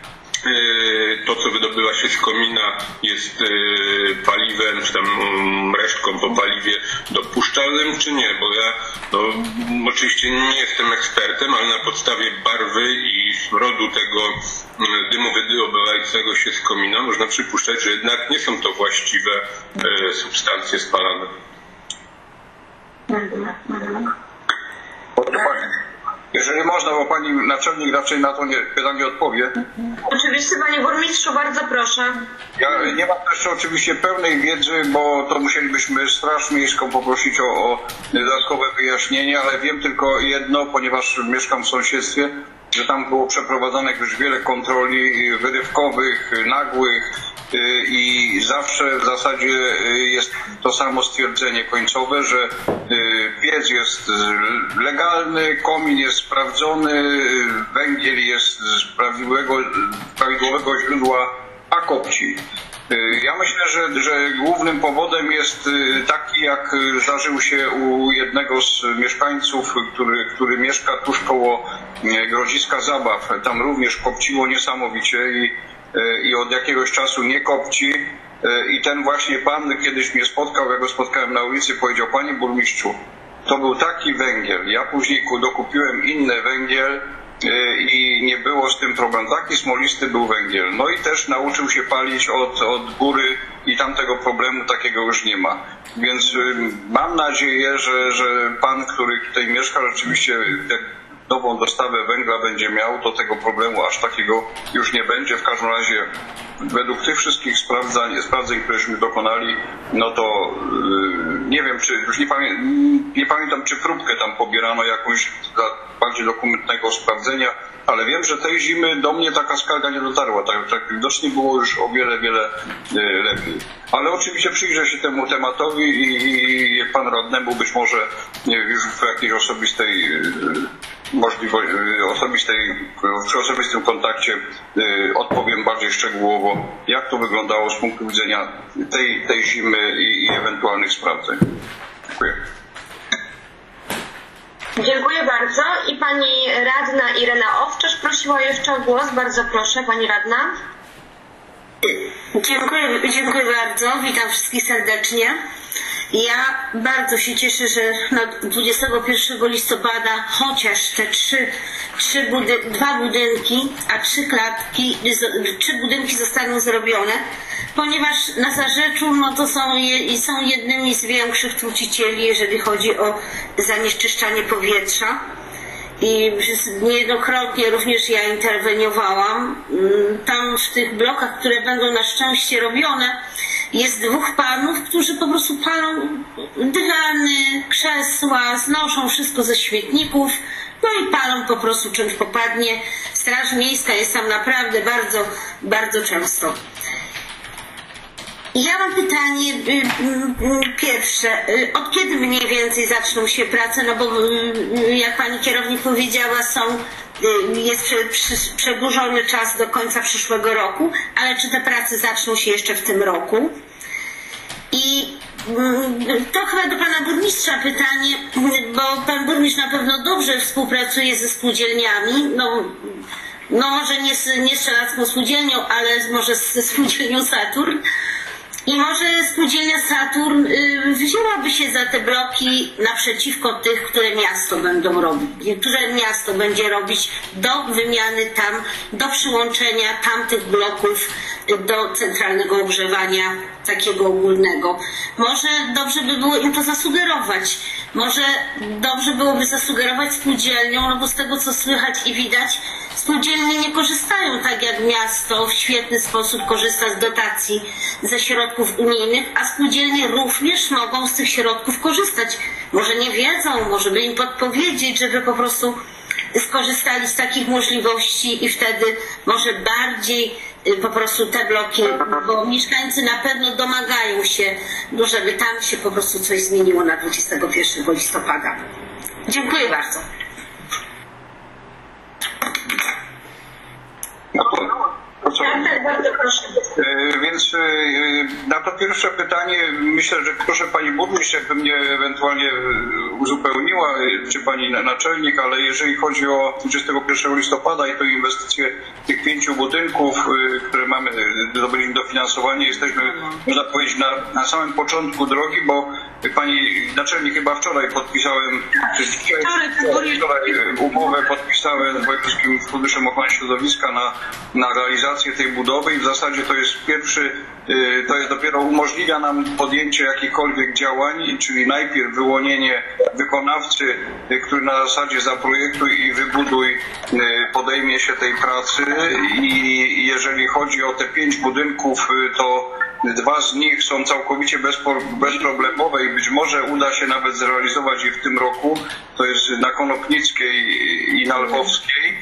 to, co wydobywa się z komina, jest paliwem, czy tam resztką po paliwie dopuszczalnym, czy nie? Bo ja no, oczywiście nie jestem ekspertem, ale na podstawie barwy i smrodu tego dymu wydobywającego się z komina można przypuszczać, że jednak nie są to właściwe substancje spalane. Jeżeli można, bo pani naczelnik raczej na to nie, pytanie odpowie. Oczywiście, panie burmistrzu, bardzo proszę. Ja nie mam jeszcze oczywiście pełnej wiedzy, bo to musielibyśmy Straż Miejską poprosić o, o dodatkowe wyjaśnienie, ale wiem tylko jedno, ponieważ mieszkam w sąsiedztwie, że tam było przeprowadzanych już wiele kontroli wyrywkowych, nagłych i zawsze w zasadzie jest to samo stwierdzenie końcowe, że piec jest legalny, komin jest sprawdzony, węgiel jest z prawidłowego, prawidłowego źródła, a kopci. Ja myślę, że, że głównym powodem jest taki, jak zdarzył się u jednego z mieszkańców, który, który mieszka tuż koło Grodziska Zabaw. Tam również kopciło niesamowicie i, i od jakiegoś czasu nie kopci. I ten właśnie pan kiedyś mnie spotkał, ja go spotkałem na ulicy, powiedział: panie burmistrzu, to był taki węgiel. Ja później dokupiłem inny węgiel i nie było z tym problemu. Taki smolisty był węgiel. No i też nauczył się palić od, od góry i tam tego problemu takiego już nie ma. Więc mam nadzieję, że, że pan, który tutaj mieszka, rzeczywiście nową dostawę węgla będzie miał, to tego problemu aż takiego już nie będzie. W każdym razie według tych wszystkich sprawdzań, sprawdzeń, któreśmy dokonali, no to yy, nie wiem, czy już nie, pamię nie pamiętam, czy próbkę tam pobierano jakąś dla bardziej dokumentnego sprawdzenia, ale wiem, że tej zimy do mnie taka skarga nie dotarła. Tak, tak widocznie było już o wiele, wiele yy, lepiej. Ale oczywiście przyjrzę się temu tematowi i, i, i pan radnemu być może nie, już w jakiejś osobistej yy, możliwości osobistej, przy osobistym kontakcie y, odpowiem bardziej szczegółowo, jak to wyglądało z punktu widzenia tej, tej zimy i, i ewentualnych sprawdzeń. Dziękuję. Dziękuję bardzo. I pani radna Irena Owczarz prosiła jeszcze o głos. Bardzo proszę, pani radna. Dziękuję, dziękuję bardzo. Witam wszystkich serdecznie. Ja bardzo się cieszę, że dwudziestego pierwszego listopada chociaż te trzy, trzy budy, dwa budynki, a trzy klatki, trzy budynki zostaną zrobione, ponieważ na Zarzeczu no to są, je, są jednymi z większych trucicieli, jeżeli chodzi o zanieczyszczanie powietrza. I niejednokrotnie również ja interweniowałam. Tam w tych blokach, które będą na szczęście robione, jest dwóch panów, którzy po prostu palą dywany, krzesła, znoszą wszystko ze śmietników, no i palą po prostu czymś popadnie. Straż Miejska jest tam naprawdę bardzo, bardzo często. Ja mam pytanie pierwsze. Od kiedy mniej więcej zaczną się prace? No bo jak pani kierownik powiedziała, są, jest przedłużony czas do końca przyszłego roku, ale czy te prace zaczną się jeszcze w tym roku? I to chyba do pana burmistrza pytanie, bo pan burmistrz na pewno dobrze współpracuje ze spółdzielniami. No, no może nie z, nie z strzelecką spółdzielnią, ale może ze spółdzielnią Saturn. I może spółdzielnia Saturn y, wzięłaby się za te bloki naprzeciwko tych, które miasto będą robić, które miasto będzie robić do wymiany tam, do przyłączenia tamtych bloków do centralnego ogrzewania takiego ogólnego. Może dobrze by było im to zasugerować. Może dobrze byłoby zasugerować spółdzielniom, no bo z tego co słychać i widać, spółdzielnie nie korzystają tak jak miasto, w świetny sposób korzysta z dotacji ze środków unijnych, a spółdzielnie również mogą z tych środków korzystać. Może nie wiedzą, może by im podpowiedzieć, żeby po prostu skorzystali z takich możliwości i wtedy może bardziej po prostu te bloki, bo mieszkańcy na pewno domagają się, żeby tam się po prostu coś zmieniło na dwudziestego pierwszego listopada. Dziękuję bardzo. No to co? Tak, tak, bardzo proszę. E, Więc e, na to pierwsze pytanie myślę, że proszę pani burmistrz, jakby mnie ewentualnie uzupełniła, czy pani naczelnik, ale jeżeli chodzi o dwudziestego pierwszego listopada i to inwestycje tych pięciu budynków, e, które mamy, zdobyli dofinansowanie, jesteśmy, można powiedzieć, na, na samym początku drogi, bo pani naczelnik chyba wczoraj podpisałem, czy dzisiaj, wczoraj umowę podpisałem z Wojewódzkim Funduszem Ochrony Środowiska na, na realizację tej budowy i w zasadzie to jest pierwszy, to jest dopiero umożliwia nam podjęcie jakichkolwiek działań, czyli najpierw wyłonienie wykonawcy, który na zasadzie zaprojektuj i wybuduj podejmie się tej pracy i jeżeli chodzi o te pięć budynków, to dwa z nich są całkowicie bezproblemowe i być może uda się nawet zrealizować je w tym roku. To jest na Konopnickiej i na Lwowskiej.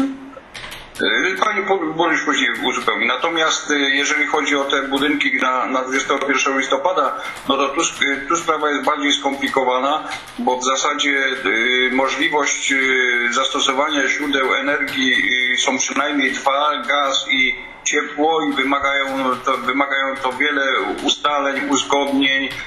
Pani burmistrz później uzupełni. Natomiast jeżeli chodzi o te budynki na, na dwudziestego pierwszego listopada, no to tu, tu sprawa jest bardziej skomplikowana, bo w zasadzie y, możliwość y, zastosowania źródeł energii y, są przynajmniej dwa, gaz i ciepło i wymagają to, wymagają to wiele ustaleń, uzgodnień, y,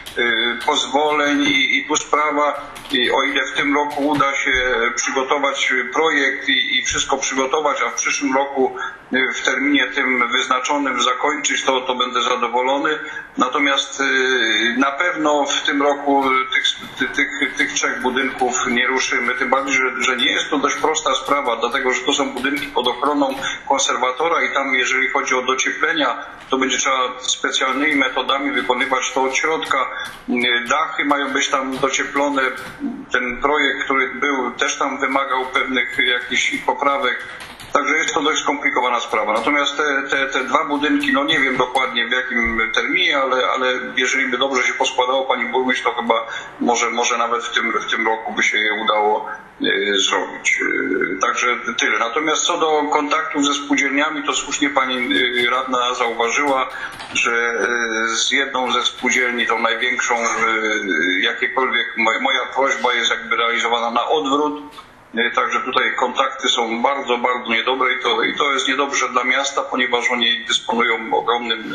pozwoleń i, i tu sprawa, i o ile w tym roku uda się przygotować projekt i, i wszystko przygotować, a w przyszłym roku y, w terminie tym wyznaczonym zakończyć, to, to będę zadowolony. Natomiast y, na pewno w tym roku tych, tych, tych trzech budynków nie ruszymy, tym bardziej, że, że nie jest to dość prosta sprawa, dlatego że to są budynki pod ochroną konserwatora i tam jeżeli chodzi o docieplenia, to będzie trzeba specjalnymi metodami wykonywać to od środka. Dachy mają być tam docieplone. Ten projekt, który był, też tam wymagał pewnych jakichś poprawek. Także jest to dość skomplikowana sprawa. Natomiast te, te, te dwa budynki, no nie wiem dokładnie w jakim terminie, ale, ale jeżeli by dobrze się poskładało pani burmistrz, to chyba może, może nawet w tym, w tym roku by się je udało e, zrobić. E, także tyle. Natomiast co do kontaktów ze spółdzielniami, to słusznie pani e, radna zauważyła, że e, z jedną ze spółdzielni, tą największą, e, jakiekolwiek moja, moja prośba jest jakby realizowana na odwrót. Także tutaj kontakty są bardzo, bardzo niedobre i to, i to jest niedobrze dla miasta, ponieważ oni dysponują ogromnym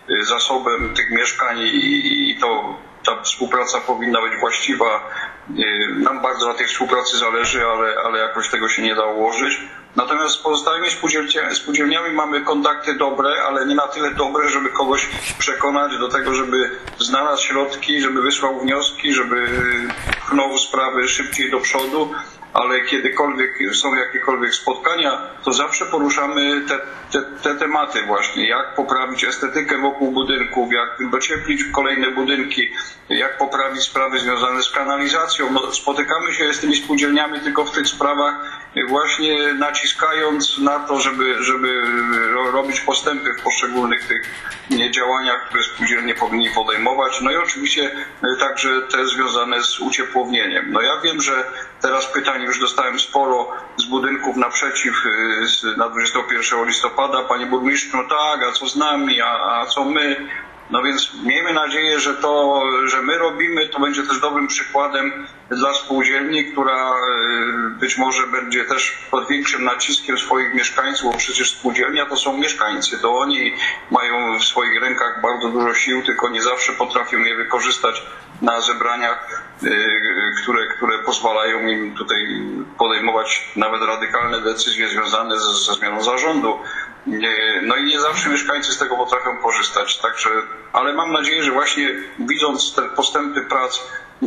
zasobem tych mieszkań i, i to ta współpraca powinna być właściwa. Nam bardzo na tej współpracy zależy, ale, ale jakoś tego się nie da ułożyć. Natomiast z pozostałymi spółdzielniami mamy kontakty dobre, ale nie na tyle dobre, żeby kogoś przekonać do tego, żeby znalazł środki, żeby wysłał wnioski, żeby pchnął sprawy szybciej do przodu. Ale kiedykolwiek są jakiekolwiek spotkania, to zawsze poruszamy te, te, te tematy właśnie, jak poprawić estetykę wokół budynków, jak docieplić kolejne budynki, jak poprawić sprawy związane z kanalizacją. No, spotykamy się z tymi spółdzielniami tylko w tych sprawach, właśnie naciskając na to, żeby, żeby robić postępy w poszczególnych tych działaniach, które spółdzielnie powinni podejmować. No i oczywiście także te związane z uciepłownieniem. No ja wiem, że teraz pytań już dostałem sporo z budynków naprzeciw na dwudziestego pierwszego listopada. Panie burmistrzu, no tak, a co z nami, a, a co my? No więc miejmy nadzieję, że to, że my robimy, to będzie też dobrym przykładem dla spółdzielni, która być może będzie też pod większym naciskiem swoich mieszkańców, bo przecież spółdzielnia to są mieszkańcy, to oni mają w swoich rękach bardzo dużo sił, tylko nie zawsze potrafią je wykorzystać na zebraniach, które, które pozwalają im tutaj podejmować nawet radykalne decyzje związane ze, ze zmianą zarządu. No i nie zawsze mieszkańcy z tego potrafią korzystać, także, ale mam nadzieję, że właśnie widząc te postępy prac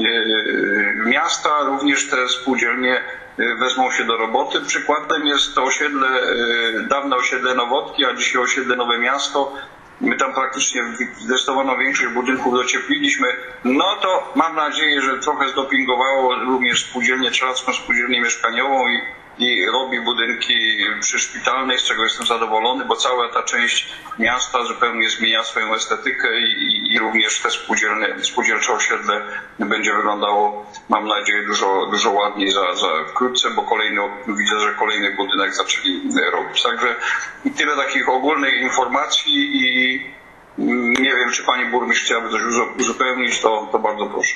miasta, również te spółdzielnie wezmą się do roboty. Przykładem jest to osiedle, dawne osiedle Nowotki, a dzisiaj osiedle Nowe Miasto. My tam praktycznie zdecydowaną większość budynków dociepliliśmy. No to mam nadzieję, że trochę zdopingowało również spółdzielnię Trzacką, spółdzielnię mieszkaniową i i robi budynki przyszpitalnej, z czego jestem zadowolony, bo cała ta część miasta zupełnie zmienia swoją estetykę i, i również te spółdzielne, spółdzielcze osiedle będzie wyglądało, mam nadzieję, dużo, dużo ładniej za, za wkrótce, bo kolejny, widzę, że kolejny budynek zaczęli robić. Także tyle takich ogólnych informacji i nie wiem, czy pani burmistrz chciałaby coś uzupełnić, to, to bardzo proszę.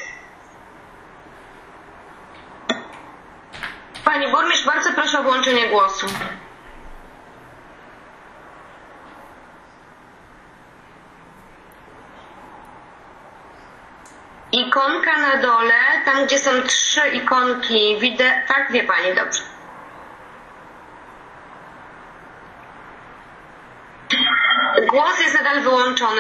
Pani burmistrz, bardzo proszę o włączenie głosu. ikonka na dole, tam gdzie są trzy ikonki, widzę, tak, wie Pani, dobrze. Głos jest nadal wyłączony.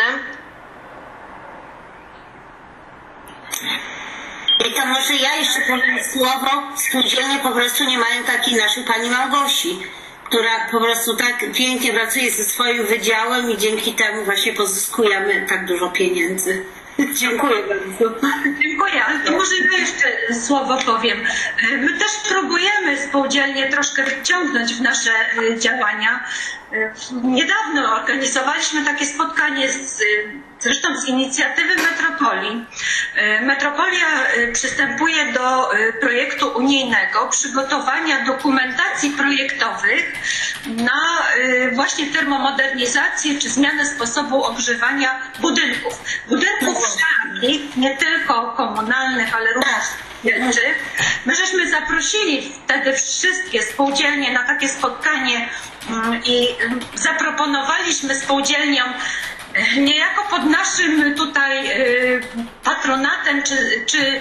I to może ja jeszcze powiem słowo. Spółdzielnie po prostu nie mają takiej naszej pani Małgosi, która po prostu tak pięknie pracuje ze swoim wydziałem i dzięki temu właśnie pozyskujemy tak dużo pieniędzy. Dziękuję bardzo. Dziękuję, ale to może ja jeszcze słowo powiem. My też próbujemy spółdzielnie troszkę wciągnąć w nasze działania. Niedawno organizowaliśmy takie spotkanie z, zresztą z inicjatywy Metropolii. Metropolia przystępuje do projektu unijnego przygotowania dokumentacji projektowych na właśnie termomodernizację czy zmianę sposobu ogrzewania budynków. Budynków wszelkich, nie tylko komunalnych, ale również spółdzielczych. My żeśmy zaprosili wtedy wszystkie spółdzielnie na takie spotkanie i zaproponowaliśmy spółdzielniom niejako pod naszym tutaj patronatem, czy, czy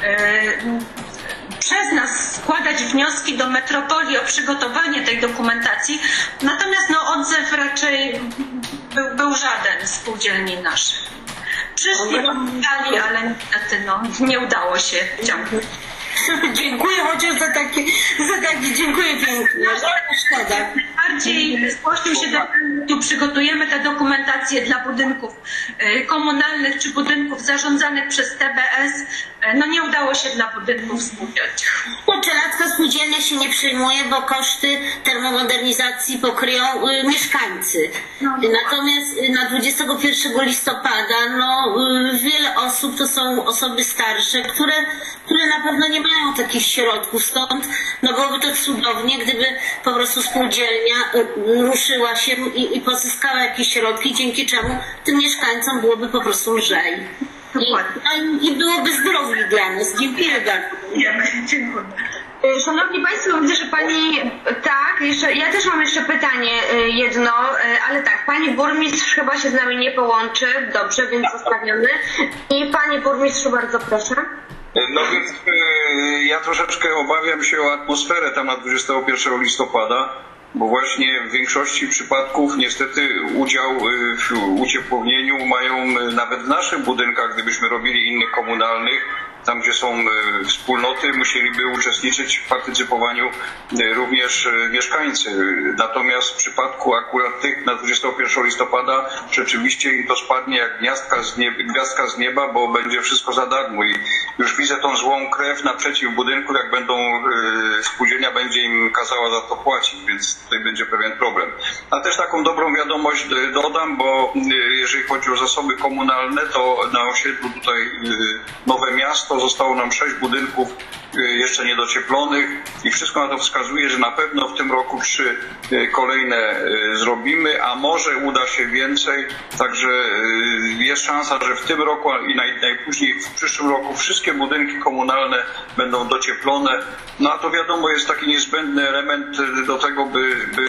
przez nas składać wnioski do Metropolii o przygotowanie tej dokumentacji. Natomiast no, odzew raczej był, był żaden spółdzielni naszych. Przyszli, pomagali, ale niestety no, nie udało się wciągnąć. Dziękuję chociaż za takie, za takie, dziękuję pięknie. Szkoda. Bardziej zgłosił się do tu przygotujemy tę dokumentację dla budynków komunalnych czy budynków zarządzanych przez T B S. No nie udało się dla budynków spółdzielczych. Czeladka spółdzielnia się nie przyjmuje, bo koszty termomodernizacji pokryją y, mieszkańcy. No, natomiast y, na dwudziestego pierwszego listopada no, y, wiele osób to są osoby starsze, które, które na pewno nie mają takich środków. Stąd no, byłoby to cudownie, gdyby po prostu spółdzielnia y, ruszyła się i, i pozyskała jakieś środki, dzięki czemu tym mieszkańcom byłoby po prostu lżej. I, no, i byłoby zdrowiej dla nas. Dziękuję bardzo. Dziękuję. Szanowni Państwo, widzę, że Pani, tak, jeszcze, ja też mam jeszcze pytanie jedno, ale tak, Pani burmistrz chyba się z nami nie połączy, dobrze, więc zostawiamy. I Pani burmistrzu, bardzo proszę. No więc ja troszeczkę obawiam się o atmosferę tam na dwudziestego pierwszego listopada, bo właśnie w większości przypadków niestety udział w uciepłownieniu mają nawet w naszych budynkach, gdybyśmy robili innych komunalnych, tam gdzie są wspólnoty, musieliby uczestniczyć w partycypowaniu również mieszkańcy. Natomiast w przypadku akurat tych na dwudziestego pierwszego listopada rzeczywiście im to spadnie jak gniazdka z nieba, gwiazdka z nieba, bo będzie wszystko za darmo i już widzę tą złą krew naprzeciw budynku, jak będą spółdzielnia będzie im kazała za to płacić, więc tutaj będzie pewien problem. A też taką dobrą wiadomość dodam, bo jeżeli chodzi o zasoby komunalne, to na osiedlu tutaj Nowe Miasto zostało nam sześć budynków jeszcze niedocieplonych i wszystko na to wskazuje, że na pewno w tym roku trzy kolejne zrobimy, a może uda się więcej, także jest szansa, że w tym roku i naj, najpóźniej w przyszłym roku wszystkie budynki komunalne będą docieplone. No a to wiadomo jest taki niezbędny element do tego, by, by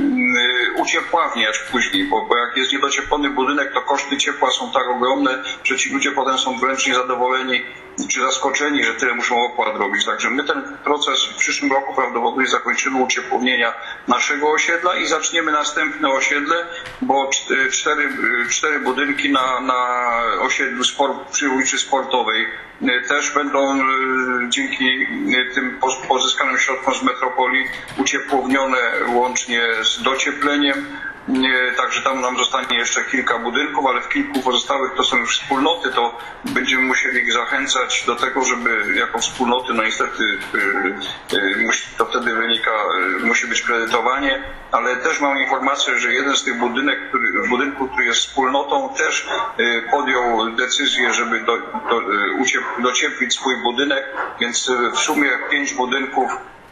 uciepławniać później, bo, bo jak jest niedocieplony budynek, to koszty ciepła są tak ogromne, że ci ludzie potem są wręcz niezadowoleni czy zaskoczeni, że tyle muszą opłat robić. Także my ten proces w przyszłym roku prawdopodobnie zakończymy uciepłownienia naszego osiedla i zaczniemy następne osiedle, bo cztery, cztery budynki na, na osiedlu sport, przy ulicy Sportowej też będą dzięki tym pozyskanym środkom z Metropolii uciepłownione łącznie z dociepleniem. Także tam nam zostanie jeszcze kilka budynków, ale w kilku pozostałych to są już wspólnoty, to będziemy musieli ich zachęcać do tego, żeby jako wspólnoty, no niestety to wtedy wynika, musi być kredytowanie, ale też mam informację, że jeden z tych budynek, który, budynków, który jest wspólnotą, też podjął decyzję, żeby do, do, docieplić swój budynek, więc w sumie pięć budynków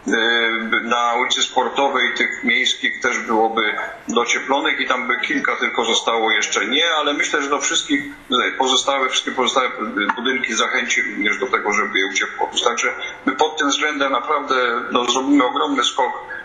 na ulicy Sportowej tych miejskich też byłoby docieplonych i tam by kilka tylko zostało jeszcze nie, ale myślę, że do wszystkich pozostałe, wszystkie pozostałe budynki zachęci również do tego, żeby je uciepłować. Także my pod tym względem naprawdę no, zrobimy ogromny skok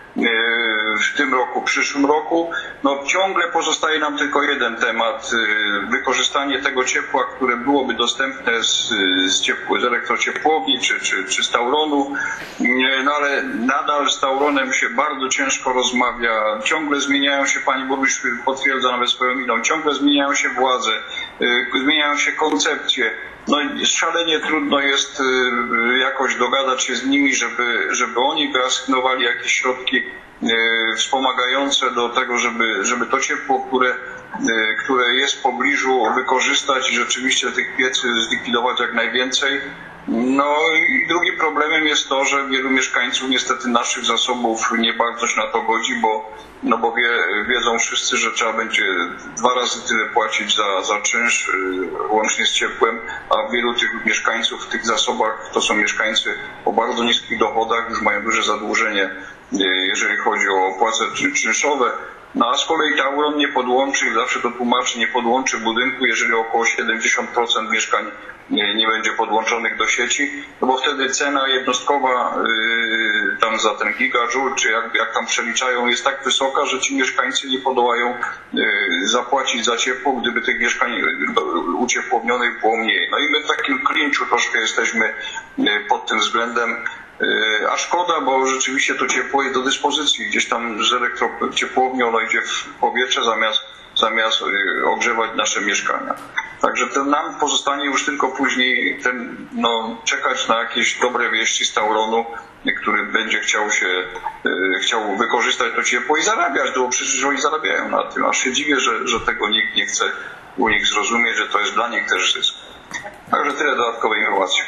w tym roku, w przyszłym roku. No ciągle pozostaje nam tylko jeden temat, wykorzystanie tego ciepła, które byłoby dostępne z, z, ciepły, z elektrociepłowni czy, czy, czy z Tauronu, no ale nadal z Tauronem się bardzo ciężko rozmawia, ciągle zmieniają się, pani burmistrz potwierdza nawet swoją miną, ciągle zmieniają się władze, zmieniają się koncepcje. No szalenie trudno jest jakoś dogadać się z nimi, żeby, żeby oni wyasygnowali jakieś środki wspomagające do tego, żeby, żeby to ciepło, które, które jest w pobliżu, wykorzystać i rzeczywiście tych piecy zlikwidować jak najwięcej. No i drugim problemem jest to, że wielu mieszkańców niestety naszych zasobów nie bardzo się na to godzi, bo, no bo wie, wiedzą wszyscy, że trzeba będzie dwa razy tyle płacić za, za czynsz łącznie z ciepłem, a wielu tych mieszkańców w tych zasobach to są mieszkańcy o bardzo niskich dochodach, już mają duże zadłużenie, jeżeli chodzi o płace czynszowe. No a z kolei Tauron nie podłączy, i zawsze to tłumaczy, nie podłączy budynku, jeżeli około siedemdziesiąt procent mieszkań nie, nie będzie podłączonych do sieci, no bo wtedy cena jednostkowa yy, tam za ten gigajoule, czy jak, jak tam przeliczają, jest tak wysoka, że ci mieszkańcy nie podołają yy, zapłacić za ciepło, gdyby tych mieszkań uciepłownionych było mniej. No i my w takim klinczu troszkę jesteśmy yy, pod tym względem. A szkoda, bo rzeczywiście to ciepło jest do dyspozycji. Gdzieś tam z elektrociepłowni ono idzie w powietrze zamiast, zamiast ogrzewać nasze mieszkania. Także to nam pozostanie już tylko później ten, no, czekać na jakieś dobre wieści z Tauronu, który będzie chciał się, chciał wykorzystać to ciepło i zarabiać, bo przecież oni zarabiają na tym. Aż się dziwię, że, że tego nikt nie chce u nich zrozumieć, że to jest dla nich też zysk. Także tyle dodatkowej informacji.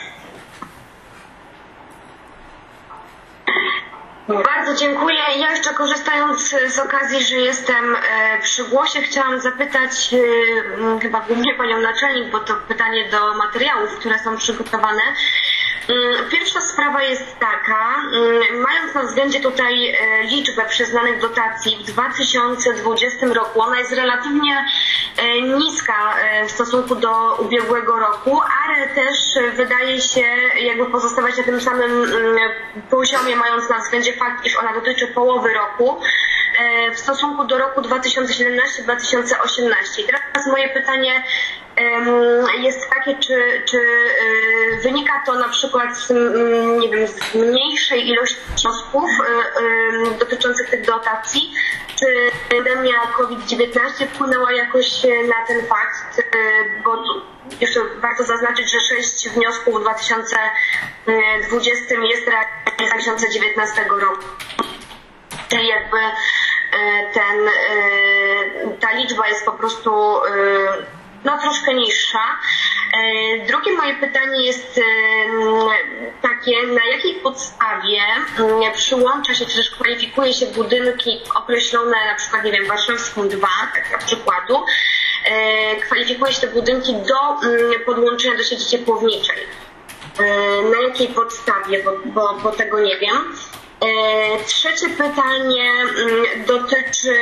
Bardzo dziękuję. Ja jeszcze korzystając z okazji, że jestem przy głosie, chciałam zapytać chyba głównie panią naczelnik, bo to pytanie do materiałów, które są przygotowane. Pierwsza sprawa jest taka, mając na względzie tutaj liczbę przyznanych dotacji w dwa tysiące dwudziestym roku, ona jest relatywnie niska w stosunku do ubiegłego roku, ale też wydaje się jakby pozostawać na tym samym poziomie, mając na względzie fakt, iż ona dotyczy połowy roku w stosunku do roku dwa tysiące siedemnastego do dwa tysiące osiemnastego. I teraz moje pytanie jest takie, czy, czy wynika to na przykład z, nie wiem, z mniejszej ilości wniosków dotyczących tych dotacji, czy pandemia COVID dziewiętnaście wpłynęła jakoś na ten fakt, bo jeszcze warto zaznaczyć, że sześć wniosków w dwa tysiące dwudziestym jest realizowanych z dwa tysiące dziewiętnastego roku. Czyli jakby ten, ta liczba jest po prostu no troszkę niższa. Drugie moje pytanie jest takie, na jakiej podstawie przyłącza się, czy też kwalifikuje się budynki określone, na przykład, nie wiem, Warszawską dwa, tak na przykładu, kwalifikuje się te budynki do podłączenia do sieci ciepłowniczej. Na jakiej podstawie, bo, bo, bo tego nie wiem. Trzecie pytanie dotyczy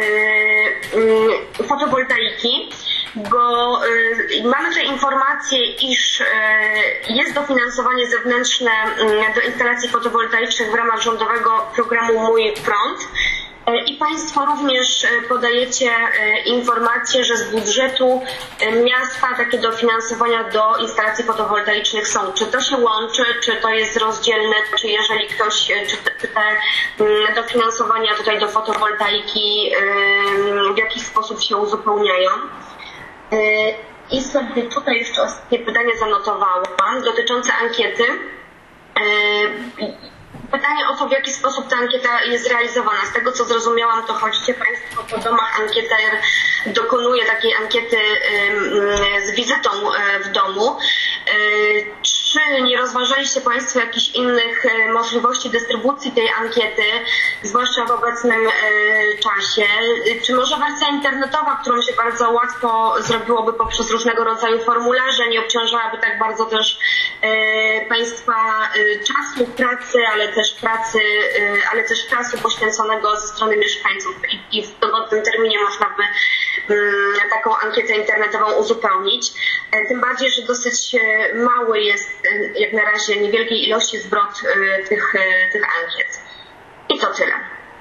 fotowoltaiki, bo mamy tutaj informację, iż jest dofinansowanie zewnętrzne do instalacji fotowoltaicznych w ramach rządowego programu Mój Prąd. I Państwo również podajecie informację, że z budżetu miasta takie dofinansowania do instalacji fotowoltaicznych są. Czy to się łączy, czy to jest rozdzielne, czy jeżeli ktoś, czy te, czy te dofinansowania tutaj do fotowoltaiki w jakiś sposób się uzupełniają. I sobie tutaj jeszcze ostatnie pytanie zanotowałam dotyczące ankiety. Pytanie o to, w jaki sposób ta ankieta jest realizowana. Z tego, co zrozumiałam, to chodzicie Państwo po domach, ankieter dokonuje takiej ankiety z wizytą w domu. Czy nie rozważaliście Państwo jakichś innych możliwości dystrybucji tej ankiety, zwłaszcza w obecnym czasie? Czy może wersja internetowa, którą się bardzo łatwo zrobiłoby poprzez różnego rodzaju formularze, nie obciążałaby tak bardzo też Państwa czasu pracy, ale też pracy, ale też czasu poświęconego ze strony mieszkańców i, i w dogodnym terminie można by taką ankietę internetową uzupełnić. Tym bardziej, że dosyć mały jest jak na razie niewielkiej ilości zwrot tych, tych ankiet. I to tyle.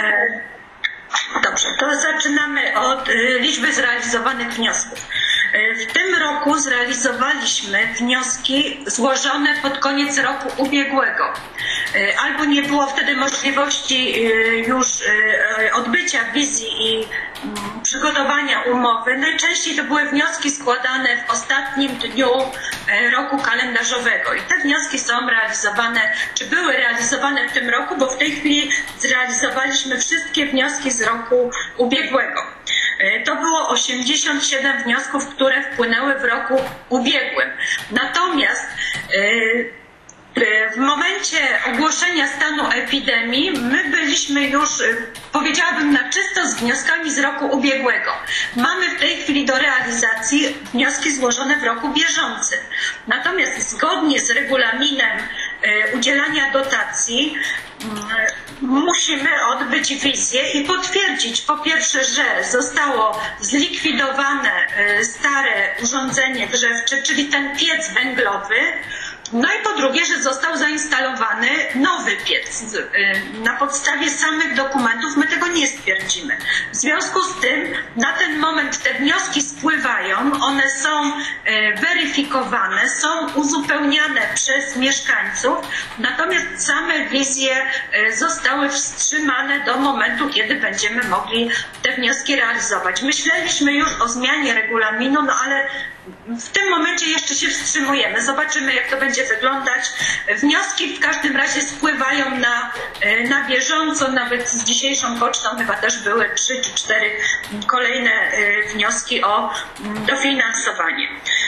Dobrze, to zaczynamy od liczby zrealizowanych wniosków. W tym roku zrealizowaliśmy wnioski złożone pod koniec roku ubiegłego. Albo nie było wtedy możliwości już odbycia wizji i przygotowania umowy. Najczęściej to były wnioski składane w ostatnim dniu roku kalendarzowego i te wnioski są realizowane, czy były realizowane w tym roku, bo w tej chwili zrealizowaliśmy wszystkie wnioski z roku ubiegłego. To było osiemdziesiąt siedem wniosków, które wpłynęły w roku ubiegłym. Natomiast w momencie ogłoszenia stanu epidemii my byliśmy już, powiedziałabym, na czysto z wnioskami z roku ubiegłego. Mamy w tej chwili do realizacji wnioski złożone w roku bieżącym. Natomiast zgodnie z regulaminem udzielania dotacji musimy odbyć wizję i potwierdzić po pierwsze, że zostało zlikwidowane stare urządzenie grzewcze, czyli ten piec węglowy. No i po drugie, że został zainstalowany nowy piec. Na podstawie samych dokumentów my tego nie stwierdzimy. W związku z tym na ten moment te wnioski spływają, one są weryfikowane, są uzupełniane przez mieszkańców, natomiast same wizje zostały wstrzymane do momentu, kiedy będziemy mogli te wnioski realizować. Myśleliśmy już o zmianie regulaminu, no ale w tym momencie jeszcze się wstrzymujemy. Zobaczymy, jak to będzie wyglądać. Wnioski w każdym razie spływają na, na bieżąco, nawet z dzisiejszą pocztą chyba też były trzy czy cztery kolejne wnioski o dofinansowanie.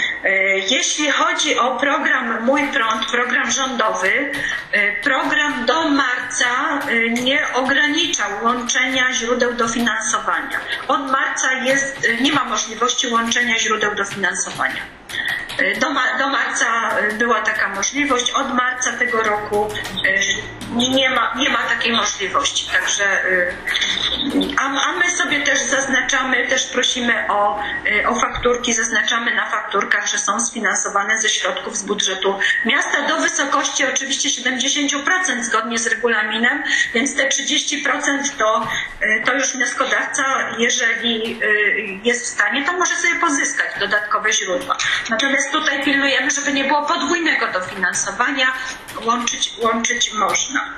Jeśli chodzi o program Mój Prąd, program rządowy, program do marca nie ograniczał łączenia źródeł dofinansowania. Od marca jest, nie ma możliwości łączenia źródeł dofinansowania. Do, ma, do marca była taka możliwość, od marca tego roku nie ma, nie ma takiej możliwości. Także, a, a my sobie też zaznaczamy, też prosimy o, o fakturki, zaznaczamy na fakturkach, że są sfinansowane ze środków z budżetu miasta do wysokości oczywiście siedemdziesiąt procent zgodnie z regulaminem, więc te trzydzieści procent to, to już wnioskodawca, jeżeli jest w stanie, to może sobie pozyskać dodatkowe źródła. Natomiast tutaj pilnujemy, żeby nie było podwójnego dofinansowania, łączyć, łączyć można.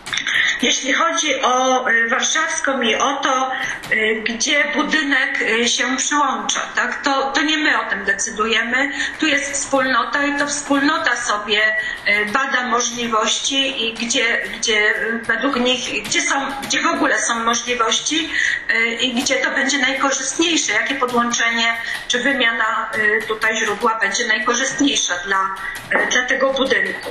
Jeśli chodzi o Warszawską i o to, gdzie budynek się przyłącza, tak, to, to nie my o tym decydujemy. Tu jest wspólnota i to wspólnota sobie bada możliwości i gdzie, gdzie według nich, gdzie, są, gdzie w ogóle są możliwości i gdzie to będzie najkorzystniejsze, jakie podłączenie czy wymiana tutaj źródła będzie najkorzystniejsza dla, dla tego budynku.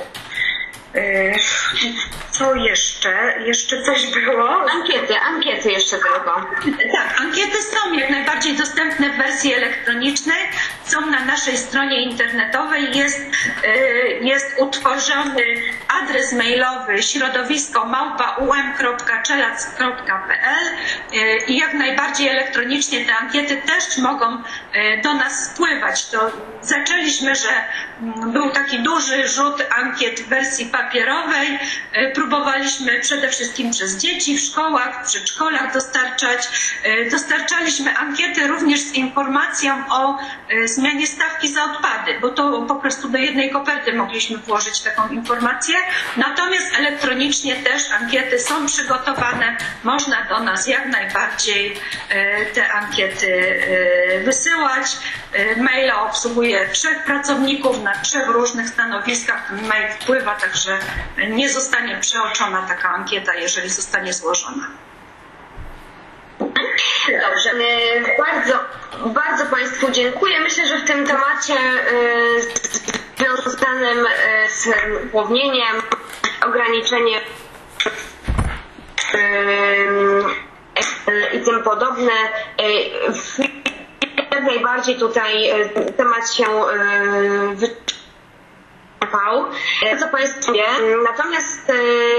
Co jeszcze? Jeszcze coś było? Ankiety, ankiety jeszcze tylko. Tak, ankiety są jak najbardziej dostępne w wersji elektronicznej, są na naszej stronie internetowej, jest, jest utworzony adres mailowy środowisko małpa u m kropka czelac kropka p l i jak najbardziej elektronicznie te ankiety też mogą do nas spływać. To zaczęliśmy, że był taki duży rzut ankiet w wersji papierowej. Próbowaliśmy przede wszystkim przez dzieci w szkołach, w przedszkolach dostarczać. Dostarczaliśmy ankiety również z informacją o zmianie stawki za odpady, bo to po prostu do jednej koperty mogliśmy włożyć taką informację. Natomiast elektronicznie też ankiety są przygotowane. Można do nas jak najbardziej te ankiety wysyłać. Maila obsługuje trzech pracowników na trzech różnych stanowiskach. Ten mail wpływa, także nie zostanie przeoczona taka ankieta, jeżeli zostanie złożona. Dobrze, bardzo, bardzo Państwu dziękuję. Myślę, że w tym temacie związanym z upłownieniem, ograniczeniem i tym podobne, jak najbardziej tutaj temat się wyczerpał. Bardzo Państwu dziękuję. Natomiast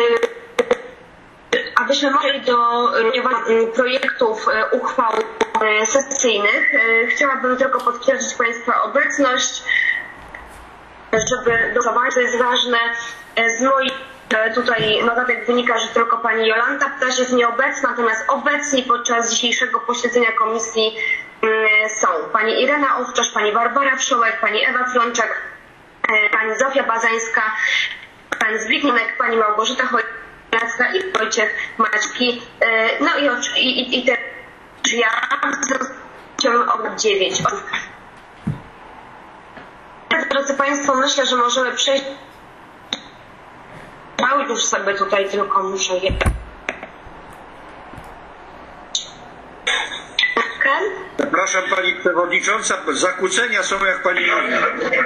abyśmy mogli do projektów uchwał sesyjnych, chciałabym tylko potwierdzić Państwa obecność. żeby głosować. To jest ważne. Z moich tutaj notatek wynika, że tylko pani Jolanta Ptaś jest nieobecna, natomiast obecni podczas dzisiejszego posiedzenia komisji są pani Irena Owczarz, pani Barbara Wszołek, pani Ewa Frączek, pani Zofia Bazańska, pan Zbigniew, pani Małgorzata Chojnacka i Wojciech Maćki. No i, i, i też ja chciałam od dziewięć. Drodzy Państwo, myślę, że możemy przejść. Mały już sobie tutaj tylko muszę je. Przepraszam pani przewodnicząca, zakłócenia są jak pani mówi.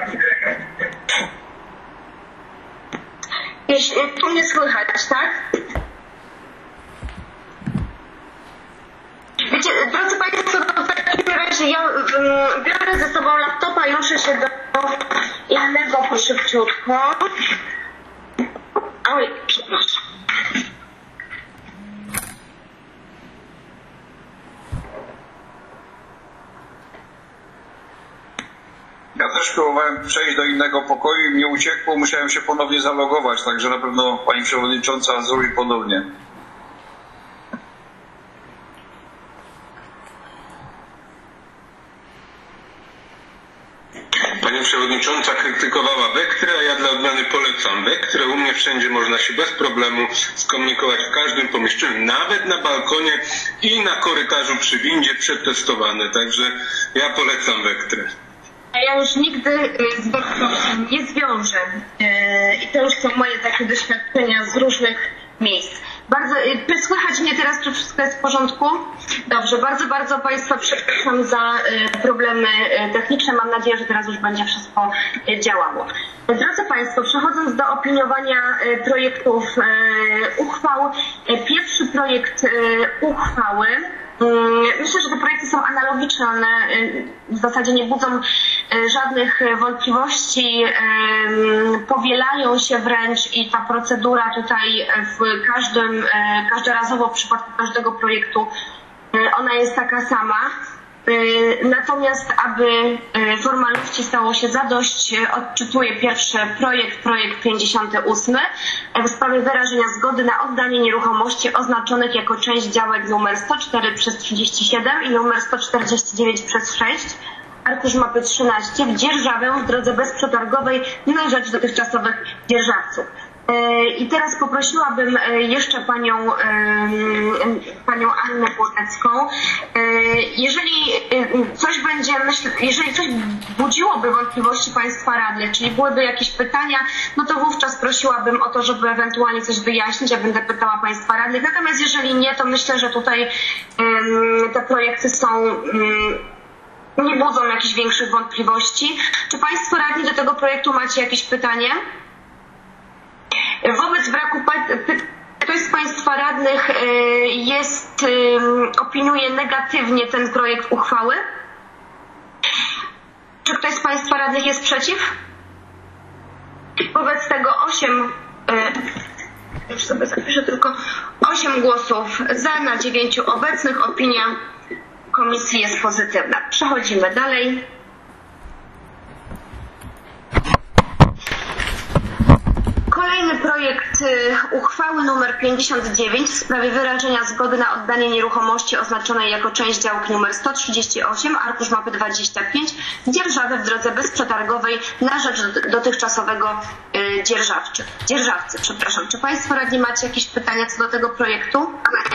Jeśli tu mnie słychać, tak? Wiecie, drodzy Państwo, w takim razie ja um, biorę ze sobą laptopa i ruszę się do innego po szybciutko. Oj, przepraszam. Ja też próbowałem przejść do innego pokoju i mnie uciekło, musiałem się ponownie zalogować, także na pewno pani przewodnicząca zrobi podobnie. Pani przewodnicząca krytykowała Vectrę, a ja dla odmiany polecam Vectrę. U mnie wszędzie można się bez problemu skomunikować w każdym pomieszczeniu, nawet na balkonie i na korytarzu przy windzie przetestowane. Także ja polecam Vectrę. Ja już nigdy z Vectrą nie zwiążę i to już są moje takie doświadczenia z różnych miejsc. Bardzo, czy słychać mnie teraz, czy wszystko jest w porządku? Dobrze, bardzo, bardzo Państwa przepraszam za problemy techniczne. Mam nadzieję, że teraz już będzie wszystko działało. Drodzy Państwo, przechodząc do opiniowania projektów uchwał. Pierwszy projekt uchwały. Myślę, że te projekty są analogiczne, one w zasadzie nie budzą żadnych wątpliwości, powielają się wręcz i ta procedura tutaj w każdym, każdorazowo w przypadku każdego projektu ona jest taka sama. Natomiast aby formalności stało się zadość, odczytuję pierwszy projekt, projekt pięćdziesiąty ósmy w sprawie wyrażenia zgody na oddanie nieruchomości oznaczonych jako część działek numer sto cztery przez trzydzieści siedem i numer sto czterdzieści dziewięć przez sześć, arkusz mapy trzynaście, w dzierżawę w drodze bezprzetargowej na rzecz dotychczasowych dzierżawców. I teraz poprosiłabym jeszcze panią, panią Annę Błonecką. Jeżeli coś będzie, myślę, jeżeli coś budziłoby wątpliwości Państwa radnych, czyli byłyby jakieś pytania, no to wówczas prosiłabym o to, żeby ewentualnie coś wyjaśnić. Ja będę pytała Państwa radnych. Natomiast jeżeli nie, to myślę, że tutaj te projekty są, nie budzą jakichś większych wątpliwości. Czy Państwo radni do tego projektu macie jakieś pytanie? Wobec braku pytań, ktoś z Państwa radnych jest, opiniuje negatywnie ten projekt uchwały? Czy ktoś z Państwa radnych jest przeciw? Wobec tego osiem, już sobie zapiszę tylko, osiem głosów za na dziewięciu obecnych. Opinia komisji jest pozytywna. Przechodzimy dalej. Kolejny projekt uchwały numer pięćdziesiąt dziewięć w sprawie wyrażenia zgody na oddanie nieruchomości oznaczonej jako część działki numer sto trzydzieści osiem, arkusz mapy dwadzieścia pięć, dzierżawę w drodze bezprzetargowej na rzecz dotychczasowego dzierżawcy. dzierżawcy. Przepraszam. Czy Państwo radni macie jakieś pytania co do tego projektu?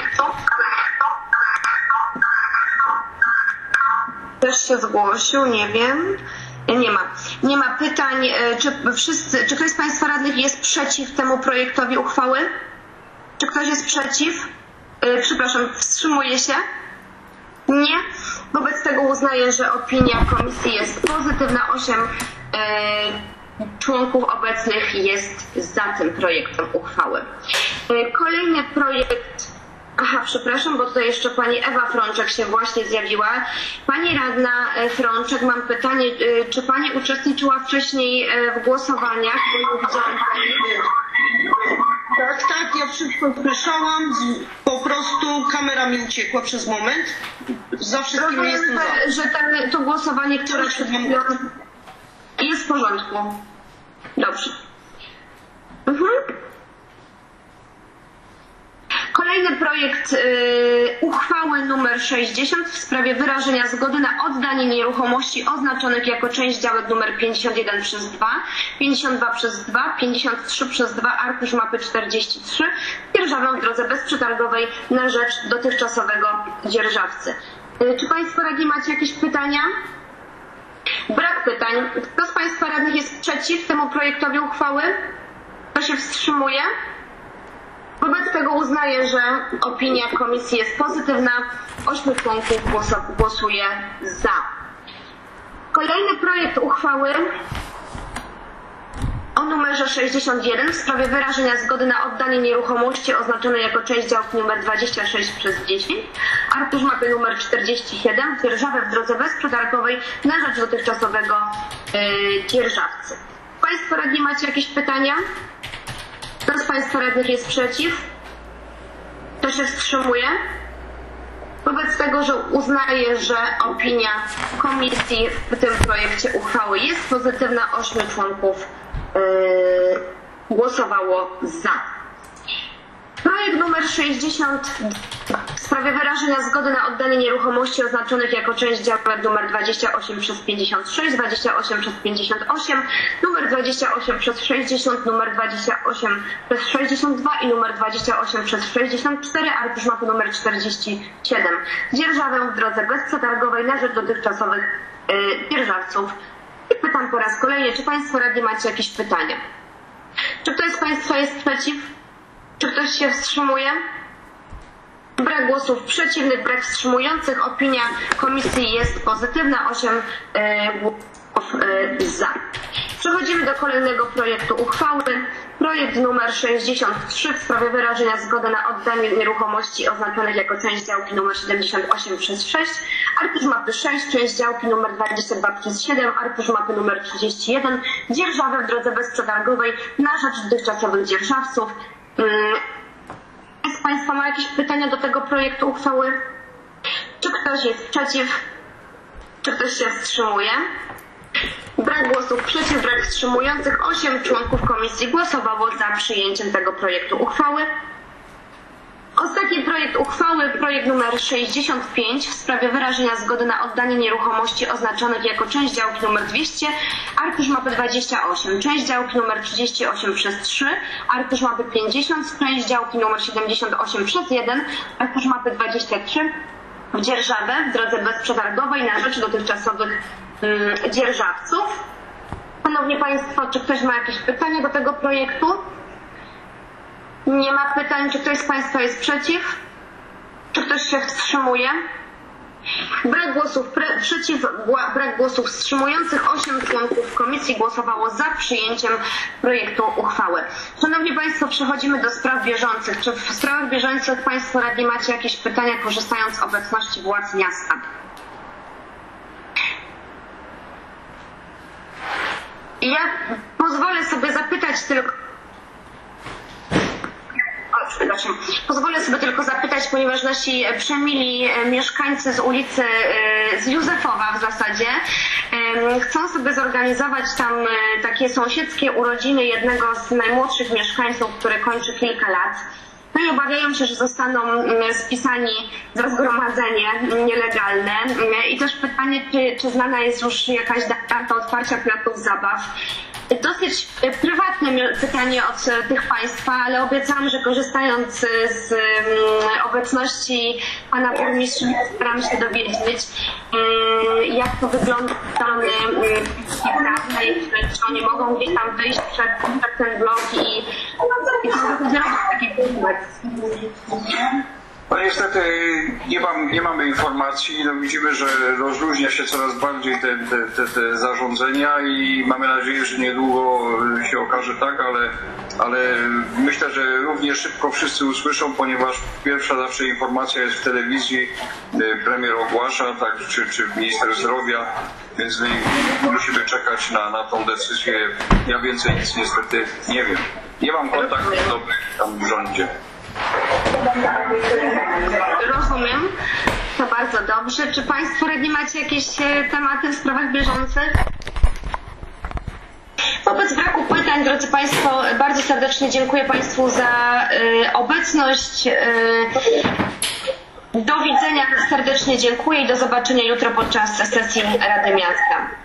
Też się zgłosił, nie wiem. Nie ma. Nie ma pytań. Czy wszyscy, czy ktoś z Państwa radnych jest przeciw temu projektowi uchwały? Czy ktoś jest przeciw? Przepraszam, wstrzymuje się? Nie. Wobec tego uznaję, że opinia komisji jest pozytywna. Osiem członków obecnych jest za tym projektem uchwały. Kolejny projekt. Aha, przepraszam, bo tutaj jeszcze pani Ewa Frączek się właśnie zjawiła. Pani radna Frączek, mam pytanie, czy pani uczestniczyła wcześniej w głosowaniach? Bo nie widziałam pani. Tak, tak, ja wszystko słyszałam, po prostu kamera mi uciekła przez moment. Za wszystkim jestem za. Że ten, to głosowanie, które przed chwilą jest w porządku. y, uchwały nr sześćdziesiąt w sprawie wyrażenia zgody na oddanie nieruchomości oznaczonych jako część działek nr pięćdziesiąt jeden przez dwa, pięćdziesiąt dwa przez dwa, pięćdziesiąt trzy przez dwa, arkusz mapy czterdzieści trzy, dzierżawę w drodze bezprzetargowej na rzecz dotychczasowego dzierżawcy. Y, czy Państwo radni macie jakieś pytania? Brak pytań. Kto z Państwa radnych jest przeciw temu projektowi uchwały? Kto się wstrzymuje? Wobec tego uznaję, że opinia komisji jest pozytywna. Ośmiu członków głosuje za. Kolejny projekt uchwały o numerze sześćdziesiąt jeden w sprawie wyrażenia zgody na oddanie nieruchomości oznaczonej jako część działki nr dwadzieścia sześć przez dziesięć, arkusz mapy nr czterdzieści siedem, dzierżawę w drodze bezprzetargowej na rzecz dotychczasowego yy, dzierżawcy. Państwo radni macie jakieś pytania? Kto z Państwa radnych jest przeciw? Kto się wstrzymuje? Wobec tego, że uznaję, że opinia komisji w tym projekcie uchwały jest pozytywna, ośmiu członków yy, głosowało za. Projekt numer sześćdziesiąt w sprawie wyrażenia zgody na oddanie nieruchomości oznaczonych jako część działek nr dwadzieścia osiem przez pięćdziesiąt sześć, dwadzieścia osiem przez pięćdziesiąt osiem, numer dwadzieścia osiem przez sześćdziesiąt, numer dwadzieścia osiem przez sześćdziesiąt dwa i numer dwadzieścia osiem przez sześćdziesiąt cztery, arkusz mapy numer czterdzieści siedem. Dzierżawę w drodze bezprzetargowej na rzecz dotychczasowych yy, dzierżawców. I pytam po raz kolejny, czy Państwo radni macie jakieś pytania? Czy ktoś z Państwa jest przeciw? Czy ktoś się wstrzymuje? Brak głosów przeciwnych, brak wstrzymujących. Opinia komisji jest pozytywna, osiem e, głosów e, za. Przechodzimy do kolejnego projektu uchwały. Projekt numer sześćdziesiąt trzy w sprawie wyrażenia zgody na oddanie nieruchomości oznaczonych jako część działki nr siedemdziesiąt osiem przez sześć, arkusz mapy sześć, część działki nr dwadzieścia dwa przez siedem, arkusz mapy nr trzydzieści jeden, dzierżawę w drodze bezprzetargowej na rzecz dotychczasowych dzierżawców. Z Państwa ma jakieś pytania do tego projektu uchwały? Czy ktoś jest przeciw? Czy ktoś się wstrzymuje? Brak głosów przeciw, brak wstrzymujących. Osiem członków komisji głosowało za przyjęciem tego projektu uchwały. Ostatni projekt uchwały, projekt numer sześćdziesiąt pięć w sprawie wyrażenia zgody na oddanie nieruchomości oznaczonych jako część działki numer dwieście, arkusz mapy dwadzieścia osiem, część działki numer trzydzieści osiem przez trzy, arkusz mapy pięćdziesiąt, część działki numer siedemdziesiąt osiem przez jeden, arkusz mapy dwadzieścia trzy, w dzierżawę w drodze bezprzetargowej na rzecz dotychczasowych mm, dzierżawców. Szanowni Państwo, czy ktoś ma jakieś pytania do tego projektu? Nie ma pytań. Czy ktoś z Państwa jest przeciw? Czy ktoś się wstrzymuje? Brak głosów pre- przeciw, brak głosów wstrzymujących. Osiem członków komisji głosowało za przyjęciem projektu uchwały. Szanowni Państwo, przechodzimy do spraw bieżących. Czy w sprawach bieżących Państwo radni macie jakieś pytania, korzystając z obecności władz miasta? Ja pozwolę sobie zapytać tylko Przepraszam. Pozwolę sobie tylko zapytać, ponieważ nasi przemili mieszkańcy z ulicy, z Józefowa w zasadzie, chcą sobie zorganizować tam takie sąsiedzkie urodziny jednego z najmłodszych mieszkańców, który kończy kilka lat. No i obawiają się, że zostaną spisani za zgromadzenie nielegalne. I też pytanie, czy, czy znana jest już jakaś data otwarcia placów zabaw. Dosyć prywatne pytanie od tych Państwa, ale obiecałam, że korzystając z obecności Pana Burmistrza staram się dowiedzieć, jak to wygląda z strony prawnej, czy oni mogą gdzieś tam wyjść przed, przed ten blok i, i zrobić takie sytuacje. No niestety nie, mam, nie mamy informacji, no widzimy, że rozluźnia się coraz bardziej te, te, te, te zarządzenia i mamy nadzieję, że niedługo się okaże tak, ale, ale myślę, że równie szybko wszyscy usłyszą, ponieważ pierwsza zawsze informacja jest w telewizji, premier ogłasza, tak, czy, czy minister zdrowia, więc my musimy czekać na, na tą decyzję. Ja więcej nic niestety nie wiem. Nie mam kontaktów dobrych tam w rządzie. Rozumiem, to bardzo dobrze. Czy Państwo radni macie jakieś tematy w sprawach bieżących? Wobec braku pytań, drodzy Państwo, bardzo serdecznie dziękuję Państwu za y, obecność. Y, serdecznie dziękuję i do zobaczenia jutro podczas sesji Rady Miasta.